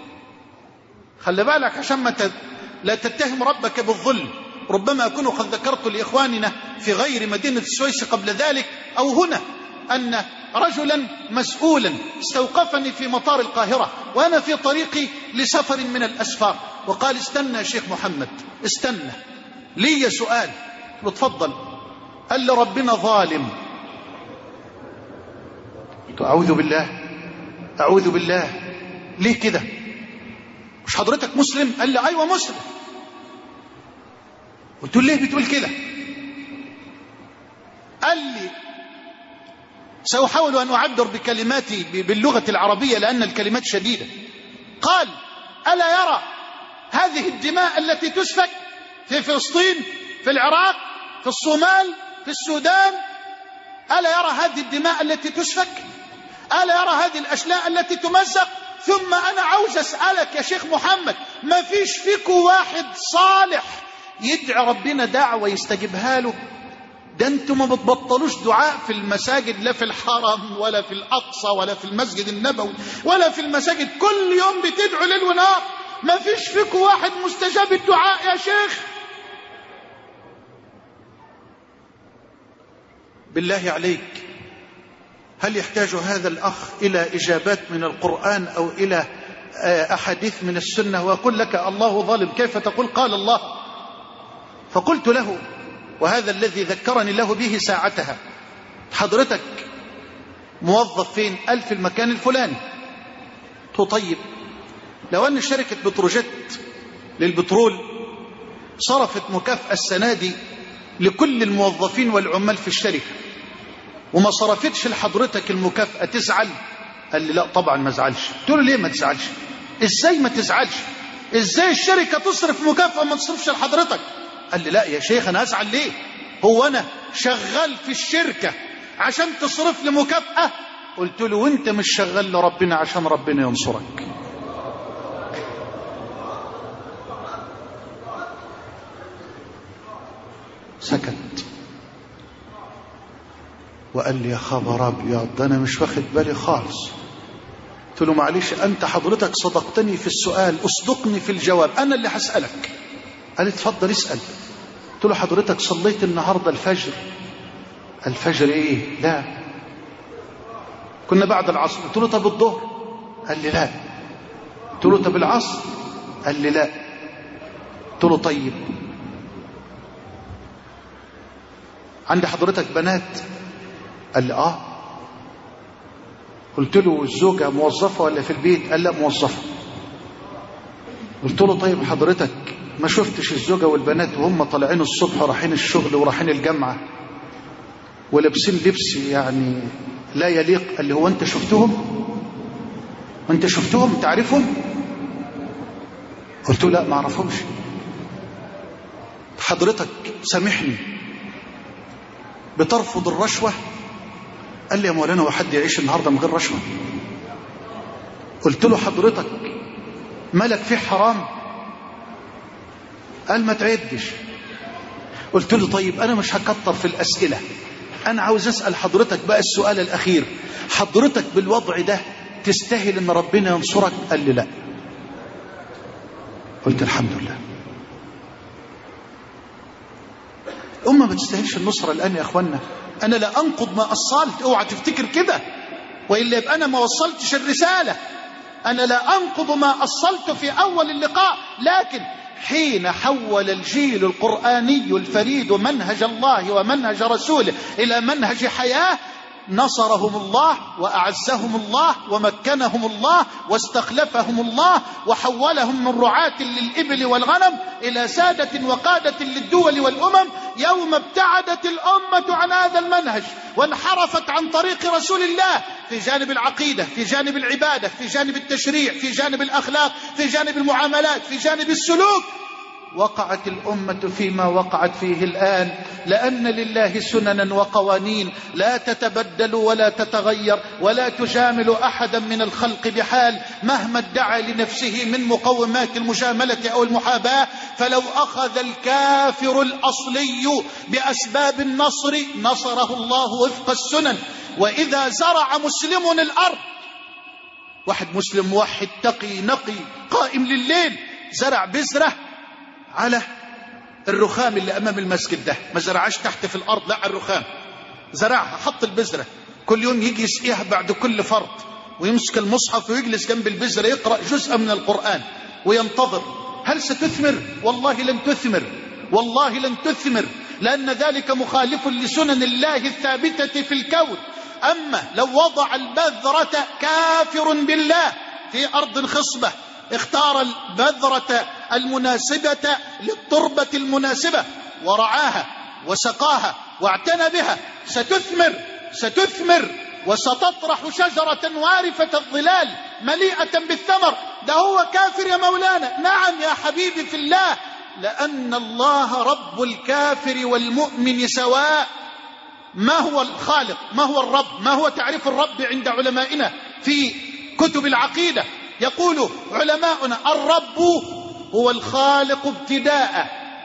خلي بالك عشان ما لا تتهم ربك بالظلم. ربما أكون قد ذكرت لإخواننا في غير مدينة السويس قبل ذلك أو هنا أن رجلا مسؤولا استوقفني في مطار القاهرة وأنا في طريقي لسفر من الأسفار، وقال: استنى يا شيخ محمد، استنى لي سؤال. بتفضل. قال لي: ربنا ظالم، قلت أعوذ بالله أعوذ بالله، ليه كده؟ مش حضرتك مسلم؟ قال لي أيوة مسلم. قلت له ليه بتقول كده؟ قال لي سأحاول أن أعبر بكلماتي باللغة العربية لأن الكلمات شديدة. قال ألا يرى هذه الدماء التي تسفك في فلسطين، في العراق، في الصومال، في السودان؟ ألا يرى هذه الدماء التي تسفك؟ ألا يرى هذه الأشلاء التي تمزق؟ ثم أنا عاوز أسألك يا شيخ محمد، ما فيش فيكم واحد صالح يدعي ربنا دعوة يستجيبها له؟ ده انتم ما بتبطلوش دعاء في المساجد، لا في الحرم ولا في الأقصى ولا في المسجد النبوي ولا في المساجد، كل يوم بتدعوا ليل ونهار، ما فيش فيكم واحد مستجاب الدعاء يا شيخ؟ بالله عليك، هل يحتاج هذا الأخ إلى إجابات من القرآن أو إلى أحاديث من السنة؟ وأقول لك الله ظالم، كيف تقول قال الله؟ فقلت له، وهذا الذي ذكرني له به ساعتها، حضرتك موظف فين؟ قال في المكان الفلاني. طيب لو أن شركة بتروجيت للبترول صرفت مكافأة السنة دي لكل الموظفين والعمال في الشركة وما صرفتش لحضرتك المكافأة، تزعل؟ قال لي لا طبعا ما ازعلش. قلت له ليه ما تزعلش؟ ازاي ما تزعلش؟ ازاي الشركة تصرف مكافأة ما تصرفش لحضرتك؟ قال لي لا يا شيخ انا ازعل ليه؟ هو انا شغال في الشركة عشان تصرف لي مكافأة؟ قلت له وانت مش شغال لربنا عشان ربنا ينصرك؟ سكت وقال لي يا خبر ابيض، ده انا مش واخد بالي خالص. قلت له معلش انت حضرتك صدقتني في السؤال، اصدقني في الجواب، انا اللي هسألك. قال لي اتفضل اسأل. قلت له حضرتك صليت النهاردة الفجر؟ الفجر ايه؟ لا كنا بعد العصر. قلت له طب الظهر؟ قال لي لا. قلت له طب العصر؟ قال لي لا. قلت له طيب عند حضرتك بنات؟ قال لي اه. قلت له الزوجة موظفة ولا في البيت؟ قال لا موظفة. قلت له طيب حضرتك ما شفتش الزوجة والبنات وهم طالعين الصبح ورايحين الشغل ورايحين الجامعة ولابسين لبس يعني لا يليق؟ قال لي هو انت شفتهم؟ انت شفتهم تعرفهم؟ قلت له لا ما اعرفهمش. حضرتك سامحني بترفض الرشوة؟ قال لي يا مولانا وحد يعيش النهاردة من غير رشوة؟ قلت له حضرتك مالك فيه حرام؟ قال ما تعدش. قلت له طيب انا مش هكتر في الاسئلة، انا عاوز اسأل حضرتك بقى السؤال الاخير، حضرتك بالوضع ده تستاهل ان ربنا ينصرك؟ قال لي لا. قلت الحمد لله. أمة ما تستاهلش النصرة الآن يا أخوانا. أنا لا أنقض ما أصلت، اوعى تفتكر كده، وإلا يبقى أنا ما وصلتش الرسالة. أنا لا أنقض ما أصلت في أول اللقاء، لكن حين حول الجيل القرآني الفريد منهج الله ومنهج رسوله إلى منهج حياة، نصرهم الله وأعزهم الله ومكنهم الله واستخلفهم الله وحولهم من رعاة للإبل والغنم إلى سادة وقادة للدول والأمم. يوم ابتعدت الأمة عن هذا المنهج وانحرفت عن طريق رسول الله في جانب العقيدة، في جانب العبادة، في جانب التشريع، في جانب الأخلاق، في جانب المعاملات، في جانب السلوك، وقعت الأمة فيما وقعت فيه الآن، لأن لله سننا وقوانين لا تتبدل ولا تتغير ولا تجامل أحدا من الخلق بحال مهما ادعى لنفسه من مقومات المجاملة أو المحاباة. فلو أخذ الكافر الأصلي بأسباب النصر نصره الله وفق السنن. وإذا زرع مسلم الأرض، واحد مسلم موحد تقي نقي قائم لليل، زرع بذرة على الرخام اللي أمام المسجد ده، ما زرعش تحت في الأرض، لا على الرخام زرعها، حط البذرة، كل يوم يجي يسقيها بعد كل فرض، ويمسك المصحف ويجلس جنب البذرة يقرأ جزءا من القرآن وينتظر. هل ستثمر؟ والله لن تثمر، والله لن تثمر، لأن ذلك مخالف لسنن الله الثابتة في الكون. أما لو وضع البذرة كافر بالله في أرض خصبة، اختار البذرة المناسبة للتربة المناسبة ورعاها وسقاها واعتنى بها، ستثمر ستثمر وستطرح شجرة وارفة الظلال مليئة بالثمر. ده هو كافر يا مولانا. نعم يا حبيبي في الله، لأن الله رب الكافر والمؤمن سواء. ما هو الخالق؟ ما هو الرب؟ ما هو تعريف الرب عند علمائنا في كتب العقيدة؟ يقول علماؤنا: الرب هو الخالق ابتداء،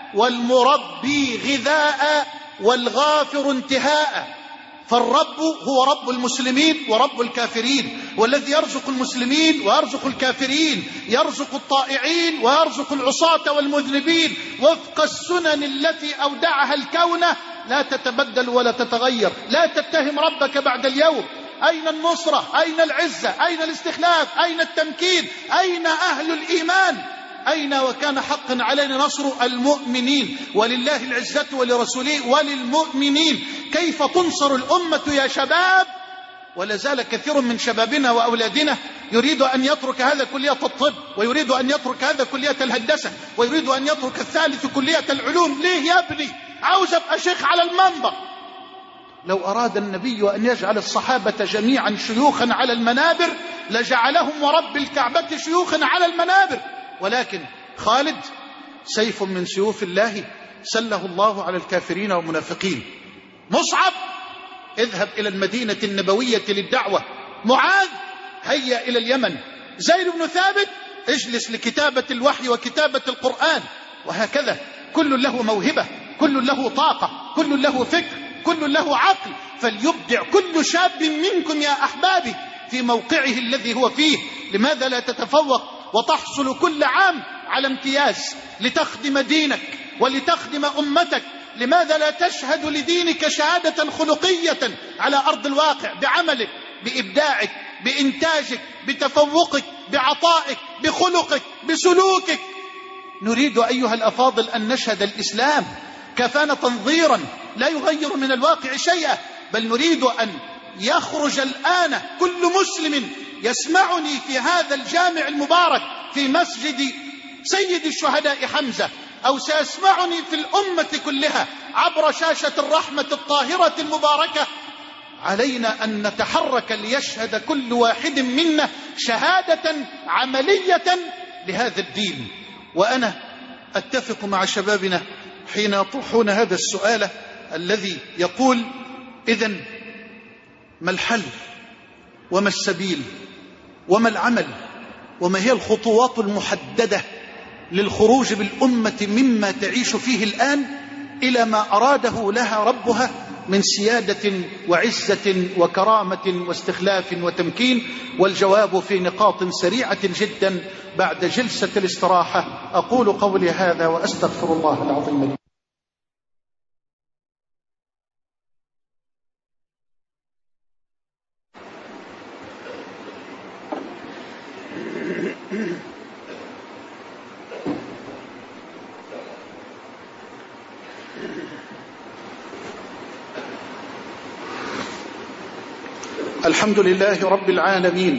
والمربي غذاء، والغافر انتهاء. فالرب هو رب المسلمين ورب الكافرين، والذي يرزق المسلمين ويرزق الكافرين، يرزق الطائعين ويرزق العصاة والمذنبين وفق السنن التي أودعها الكون، لا تتبدل ولا تتغير. لا تتهم ربك بعد اليوم. أين النصرة؟ أين العزة؟ أين الاستخلاف؟ أين التمكين؟ أين أهل الإيمان؟ أين وكان حقا علينا نصر المؤمنين؟ ولله العزة ولرسوله وللمؤمنين. كيف تنصر الأمة يا شباب؟ ولا زال كثير من شبابنا وأولادنا يريد أن يترك هذا كلية الطب، ويريد أن يترك هذا كلية الهندسة، ويريد أن يترك الثالث كلية العلوم. ليه يا ابني؟ عاوز أبقى شيخ على المنبر. لو أراد النبي أن يجعل الصحابة جميعا شيوخا على المنابر لجعلهم ورب الكعبة شيوخا على المنابر، ولكن خالد سيف من سيوف الله سله الله على الكافرين والمنافقين. مصعب اذهب إلى المدينة النبوية للدعوة. معاذ هيا إلى اليمن. زيد بن ثابت اجلس لكتابة الوحي وكتابة القرآن. وهكذا كل له موهبة، كل له طاقة، كل له فكر، كل له عقل. فليبدع كل شاب منكم يا أحبابي في موقعه الذي هو فيه. لماذا لا تتفوق وتحصل كل عام على امتياز لتخدم دينك ولتخدم أمتك؟ لماذا لا تشهد لدينك شهادة خلقية على أرض الواقع بعملك، بإبداعك، بإنتاجك، بتفوقك، بعطائك، بخلقك، بسلوكك؟ نريد أيها الأفاضل أن نشهد الإسلام كفانا تنظيرا لا يغير من الواقع شيئا، بل نريد أن يخرج الآن كل مسلم يسمعني في هذا الجامع المبارك في مسجد سيد الشهداء حمزة، أو سيسمعني في الأمة كلها عبر شاشة الرحمة الطاهرة المباركة، علينا أن نتحرك ليشهد كل واحد منا شهادة عملية لهذا الدين. وأنا أتفق مع شبابنا حين يطرحون هذا السؤال الذي يقول: إذن ما الحل وما السبيل وما العمل وما هي الخطوات المحددة للخروج بالأمة مما تعيش فيه الآن إلى ما أراده لها ربها من سيادة وعزة وكرامة واستخلاف وتمكين؟ والجواب في نقاط سريعة جدا بعد جلسة الاستراحة. أقول قولي هذا وأستغفر الله العظيم لي. الحمد لله رب العالمين،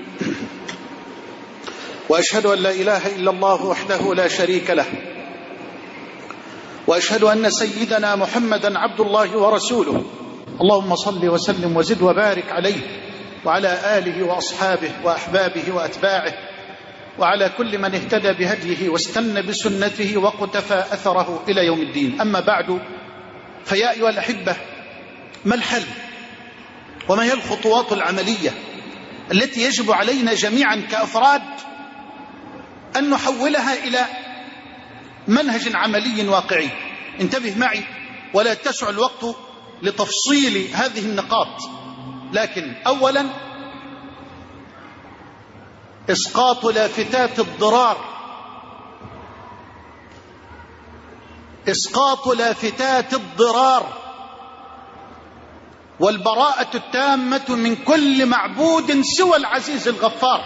وأشهد أن لا إله إلا الله وحده لا شريك له، وأشهد أن سيدنا محمدا عبد الله ورسوله. اللهم صل وسلم وزد وبارك عليه وعلى آله وأصحابه وأحبابه وأتباعه وعلى كل من اهتدى بهديه واستنى بسنته وقتفى أثره إلى يوم الدين. أما بعد، فيا أيها الأحبة، ما الحل وما هي الخطوات العملية التي يجب علينا جميعا كأفراد أن نحولها إلى منهج عملي واقعي؟ انتبه معي ولا يتسع الوقت لتفصيل هذه النقاط، لكن أولا إسقاط لافتات الضرار، إسقاط لافتات الضرار والبراءة التامة من كل معبود سوى العزيز الغفار.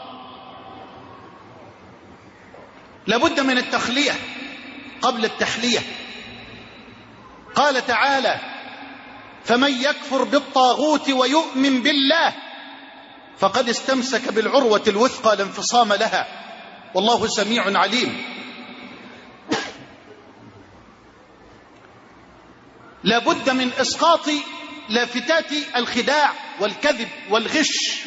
لابد من التخلية قبل التحلية. قال تعالى: فمن يكفر بالطاغوت ويؤمن بالله فقد استمسك بالعروة الوثقى لا انفصام لها، والله سميع عليم. لا بد من إسقاط لافتات الخداع والكذب والغش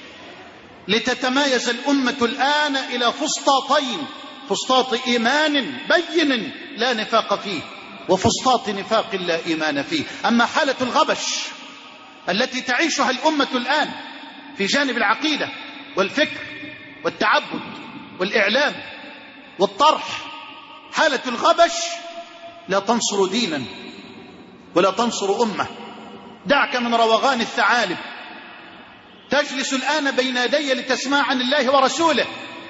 لتتمايز الأمة الآن إلى فسطاطين: فسطاط إيمان بين لا نفاق فيه، وفسطاط نفاق لا إيمان فيه. أما حالة الغبش التي تعيشها الأمة الآن في جانب العقيدة والفكر والتعبد والإعلام والطرح، حالة الغبش لا تنصر دينا ولا تنصر أمة. دعك من روغان الثعالب. تجلس الآن بين يدي لتسمع عن الله ورسوله،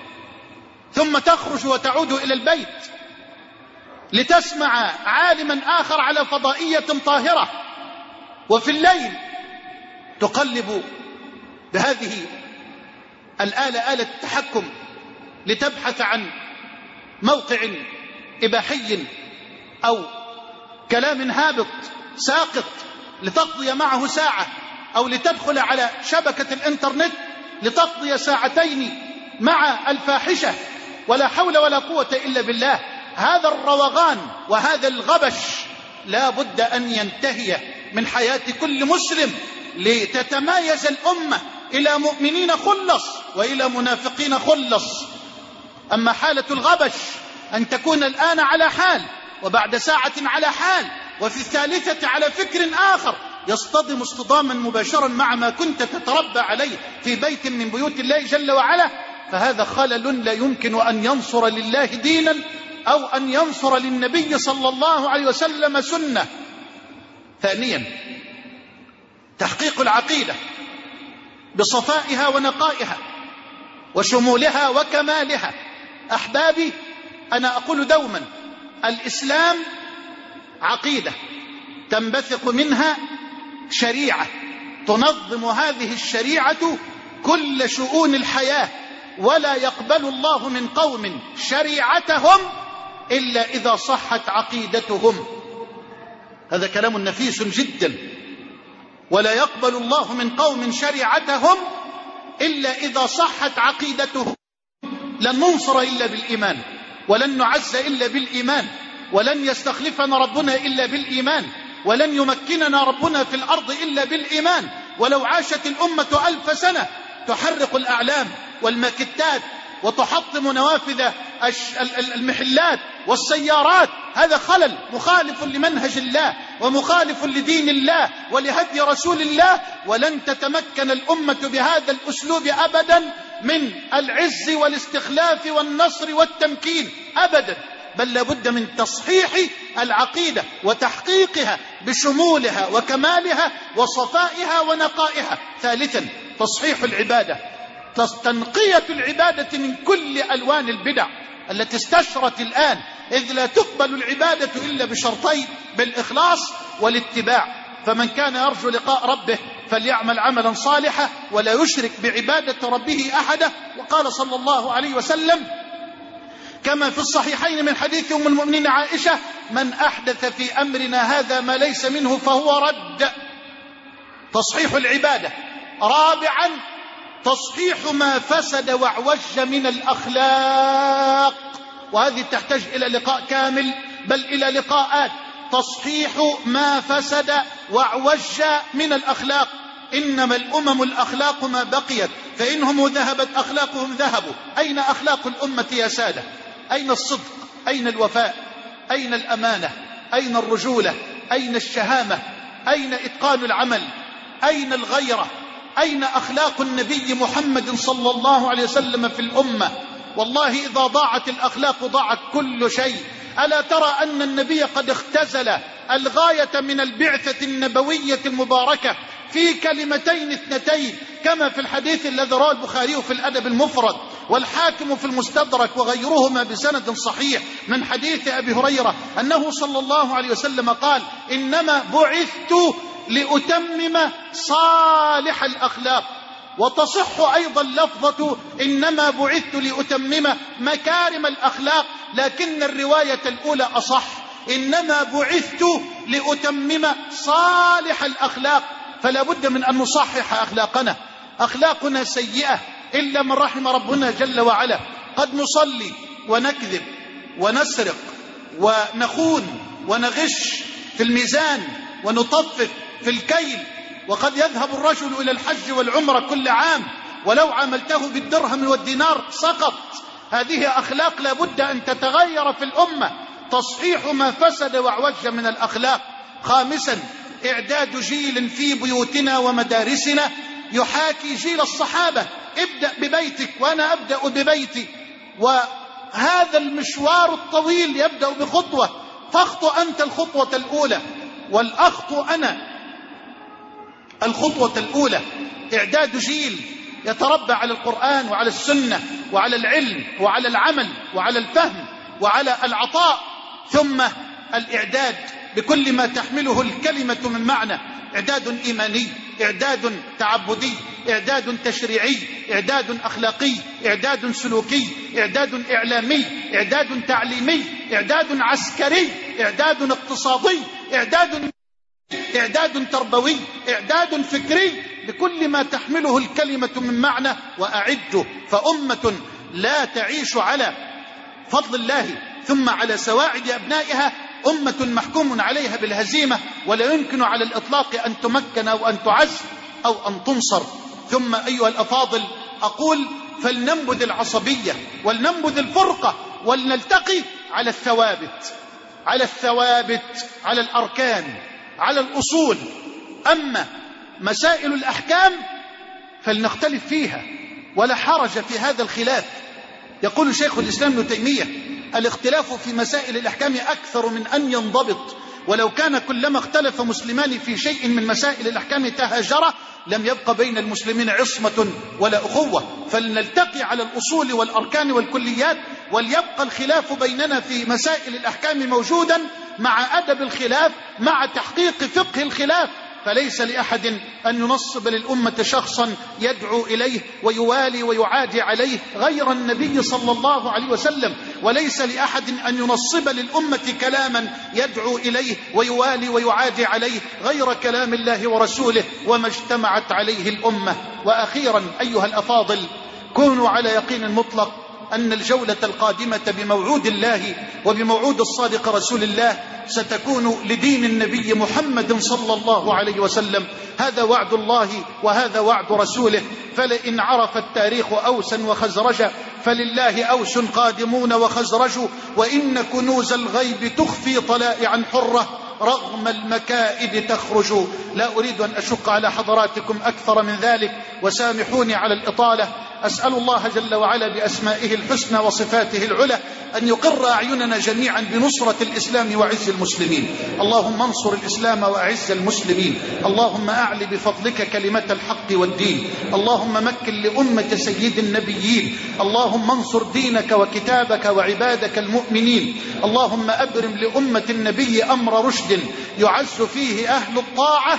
ثم تخرج وتعود إلى البيت لتسمع عالما آخر على فضائية طاهرة، وفي الليل تقلب بهذه الآلة، آلة التحكم، لتبحث عن موقع إباحي أو كلام هابط ساقط لتقضي معه ساعة، أو لتدخل على شبكة الإنترنت لتقضي ساعتين مع الفاحشة، ولا حول ولا قوة إلا بالله. هذا الروغان وهذا الغبش لا بد أن ينتهي من حياة كل مسلم، لتتمايز الأمة إلى مؤمنين خلص وإلى منافقين خلص. أما حالة الغبش أن تكون الآن على حال، وبعد ساعة على حال، وفي الثالثة على فكر آخر يصطدم اصطداما مباشرا مع ما كنت تتربى عليه في بيت من بيوت الله جل وعلا، فهذا خلل لا يمكن أن ينصر لله دينا أو أن ينصر للنبي صلى الله عليه وسلم سنة. ثانيا، تحقيق العقيدة بصفائها ونقائها وشمولها وكمالها. أحبابي، أنا أقول دوما: الإسلام عقيدة تنبثق منها شريعة تنظم هذه الشريعة كل شؤون الحياة، ولا يقبل الله من قوم شريعتهم إلا إذا صحت عقيدتهم. هذا كلام نفيس جدا. ولا يقبل الله من قوم شريعتهم إلا إذا صحت عقيدتهم. لن ننصر إلا بالإيمان، ولن نعز إلا بالإيمان، ولن يستخلفنا ربنا إلا بالإيمان، ولن يمكننا ربنا في الأرض إلا بالإيمان. ولو عاشت الأمة ألف سنة تحرق الأعلام والماكتات وتحطم نوافذ المحلات والسيارات، هذا خلل مخالف لمنهج الله ومخالف لدين الله ولهدي رسول الله. ولن تتمكن الأمة بهذا الأسلوب أبدا من العز والاستخلاف والنصر والتمكين أبدا، بل لابد من تصحيح العقيدة وتحقيقها بشمولها وكمالها وصفائها ونقائها. ثالثا، تصحيح العبادة، تنقية العبادة من كل ألوان البدع التي استشرت الآن، إذ لا تقبل العبادة إلا بشرطين: بالإخلاص والاتباع. فمن كان يرجو لقاء ربه فليعمل عملا صالحا ولا يشرك بعبادة ربه أحدا. وقال صلى الله عليه وسلم كما في الصحيحين من حديث أم المؤمنين عائشة: من أحدث في أمرنا هذا ما ليس منه فهو رد. تصحيح العبادة. رابعا، تصحيح ما فسد واعوج من الأخلاق، وهذه تحتاج إلى لقاء كامل بل إلى لقاءات. تصحيح ما فسد واعوج من الأخلاق. إنما الأمم الأخلاق ما بقيت، فإنهم ذهبت أخلاقهم ذهبوا. أين أخلاق الأمة يا سادة؟ أين الصدق؟ أين الوفاء؟ أين الأمانة؟ أين الرجولة؟ أين الشهامة؟ أين إتقان العمل؟ أين الغيرة؟ أين أخلاق النبي محمد صلى الله عليه وسلم في الأمة؟ والله إذا ضاعت الأخلاق ضاعت كل شيء. ألا ترى أن النبي قد اختزل الغاية من البعثة النبوية المباركة في كلمتين اثنتين، كما في الحديث الذي رواه البخاري في الأدب المفرد والحاكم في المستدرك وغيرهما بسند صحيح من حديث أبي هريرة أنه صلى الله عليه وسلم قال: إنما بعثت لأتمم صالح الأخلاق. وتصح أيضا لفظة إنما بعثت لأتمم مكارم الأخلاق، لكن الرواية الأولى أصح. إنما بعثت لأتمم صالح الأخلاق. فلا بد من أن نصحح أخلاقنا. أخلاقنا سيئة إلا من رحم ربنا جل وعلا. قد نصلي ونكذب ونسرق ونخون ونغش في الميزان ونطفف في الكيل، وقد يذهب الرجل إلى الحج والعمرة كل عام ولو عملته بالدرهم والدينار سقط. هذه أخلاق لا بد أن تتغير في الأمة، تصحيح ما فسد واعوج من الأخلاق. خامسا، إعداد جيل في بيوتنا ومدارسنا يحاكي جيل الصحابة. ابدأ ببيتك، وأنا أبدأ ببيتي، وهذا المشوار الطويل يبدأ بخطوة، فاخطو أنت الخطوة الأولى والأخطو أنا الخطوة الأولى. إعداد جيل يتربى على القرآن وعلى السنة وعلى العلم وعلى العمل وعلى الفهم وعلى العطاء. ثم الإعداد بكل ما تحمله الكلمة من معنى: إعداد إيماني، إعداد تعبدي، إعداد تشريعي، إعداد أخلاقي، إعداد سلوكي، إعداد إعلامي، إعداد تعليمي، إعداد عسكري، إعداد اقتصادي، إعداد إعداد تربوي، إعداد فكري، بكل ما تحمله الكلمة من معنى. وأعدوا، فأمة لا تعيش على فضل الله ثم على سواعد أبنائها أمة محكوم عليها بالهزيمة، ولا يمكن على الإطلاق أن تمكن أو أن تعز أو أن تنصر. ثم أيها الأفاضل أقول: فلننبذ العصبية ولننبذ الفرقة ولنلتقي على الثوابت، على الثوابت، على الأركان، على الأصول. أما مسائل الأحكام فلنختلف فيها ولا حرج في هذا الخلاف. يقول شيخ الإسلام ابن تيمية: الاختلاف في مسائل الأحكام أكثر من أن ينضبط، ولو كان كلما اختلف مسلمان في شيء من مسائل الأحكام تهاجرا لم يبق بين المسلمين عصمة ولا أخوة. فلنلتقي على الأصول والأركان والكليات، وليبقى الخلاف بيننا في مسائل الأحكام موجودا مع أدب الخلاف، مع تحقيق فقه الخلاف. فليس لأحد أن ينصب للأمة شخصا يدعو إليه ويوالي ويعادي عليه غير النبي صلى الله عليه وسلم، وليس لأحد أن ينصب للأمة كلاما يدعو إليه ويوالي ويعادي عليه غير كلام الله ورسوله وما اجتمعت عليه الأمة. وأخيرا أيها الأفاضل، كونوا على يقين مطلق أن الجولة القادمة بموعود الله وبموعود الصادق رسول الله ستكون لدين النبي محمد صلى الله عليه وسلم. هذا وعد الله وهذا وعد رسوله. فلئن عرف التاريخ أوسا وخزرجا فلله أوس قادمون وخزرج، وإن كنوز الغيب تخفي طلائعا حرة رغم المكائد تخرج. لا أريد أن أشق على حضراتكم أكثر من ذلك، وسامحوني على الإطالة. أسأل الله جل وعلا بأسمائه الحسنى وصفاته العلى أن يقر أعيننا جميعا بنصرة الإسلام وعز المسلمين. اللهم انصر الإسلام وأعز المسلمين. اللهم أعل بفضلك كلمة الحق والدين. اللهم مكن لأمة سيد النبيين. اللهم انصر دينك وكتابك وعبادك المؤمنين. اللهم أبرم لأمة النبي أمر رشد يعز فيه أهل الطاعة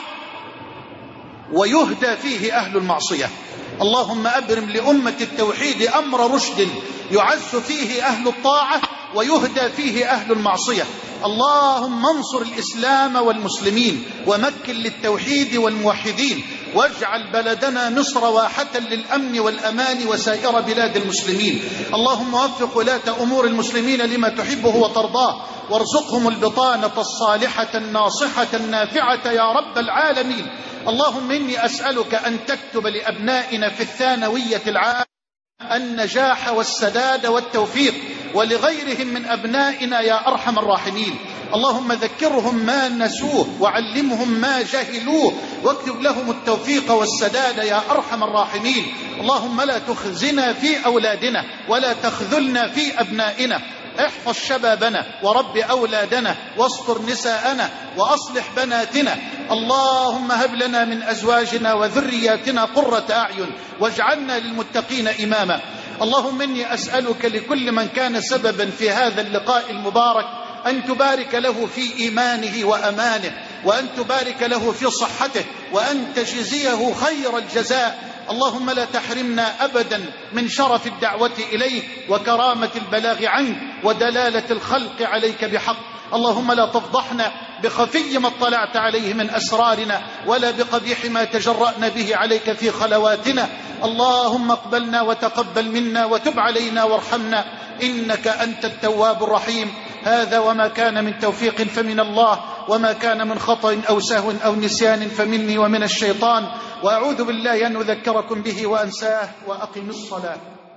ويهدى فيه أهل المعصية. اللهم أبرم لأمة التوحيد أمر رشد يعز فيه أهل الطاعة ويهدى فيه أهل المعصية. اللهم انصر الإسلام والمسلمين ومكن للتوحيد والموحدين، واجعل بلدنا مصر واحة للأمن والأمان وسائر بلاد المسلمين. اللهم وفق ولاة أمور المسلمين لما تحبه وترضاه، وارزقهم البطانة الصالحة الناصحة النافعة يا رب العالمين. اللهم إني أسألك أن تكتب لأبنائنا في الثانوية العامة النجاح والسداد والتوفيق، ولغيرهم من أبنائنا يا أرحم الراحمين. اللهم ذكرهم ما نسوه وعلمهم ما جهلوه، واكتب لهم التوفيق والسداد يا أرحم الراحمين. اللهم لا تخزنا في أولادنا ولا تخذلنا في أبنائنا. احفظ شبابنا ورب أولادنا واستر نساءنا وأصلح بناتنا. اللهم هب لنا من أزواجنا وذرياتنا قرة أعين واجعلنا للمتقين إماما. اللهم إني أسألك لكل من كان سببا في هذا اللقاء المبارك أن تبارك له في إيمانه وأمانه، وأن تبارك له في صحته، وأن تجزيه خير الجزاء. اللهم لا تحرمنا أبدا من شرف الدعوة إليك وكرامة البلاغ عنك، ودلالة الخلق عليك بحق. اللهم لا تفضحنا بخفي ما اطلعت عليه من أسرارنا، ولا بقبيح ما تجرأنا به عليك في خلواتنا. اللهم اقبلنا وتقبل منا وتب علينا وارحمنا، إنك أنت التواب الرحيم. هذا وما كان من توفيق فمن الله، وما كان من خطأ أو سهو أو نسيان فمني ومن الشيطان، وأعوذ بالله أن أذكركم به وأنساه. وأقم الصلاة.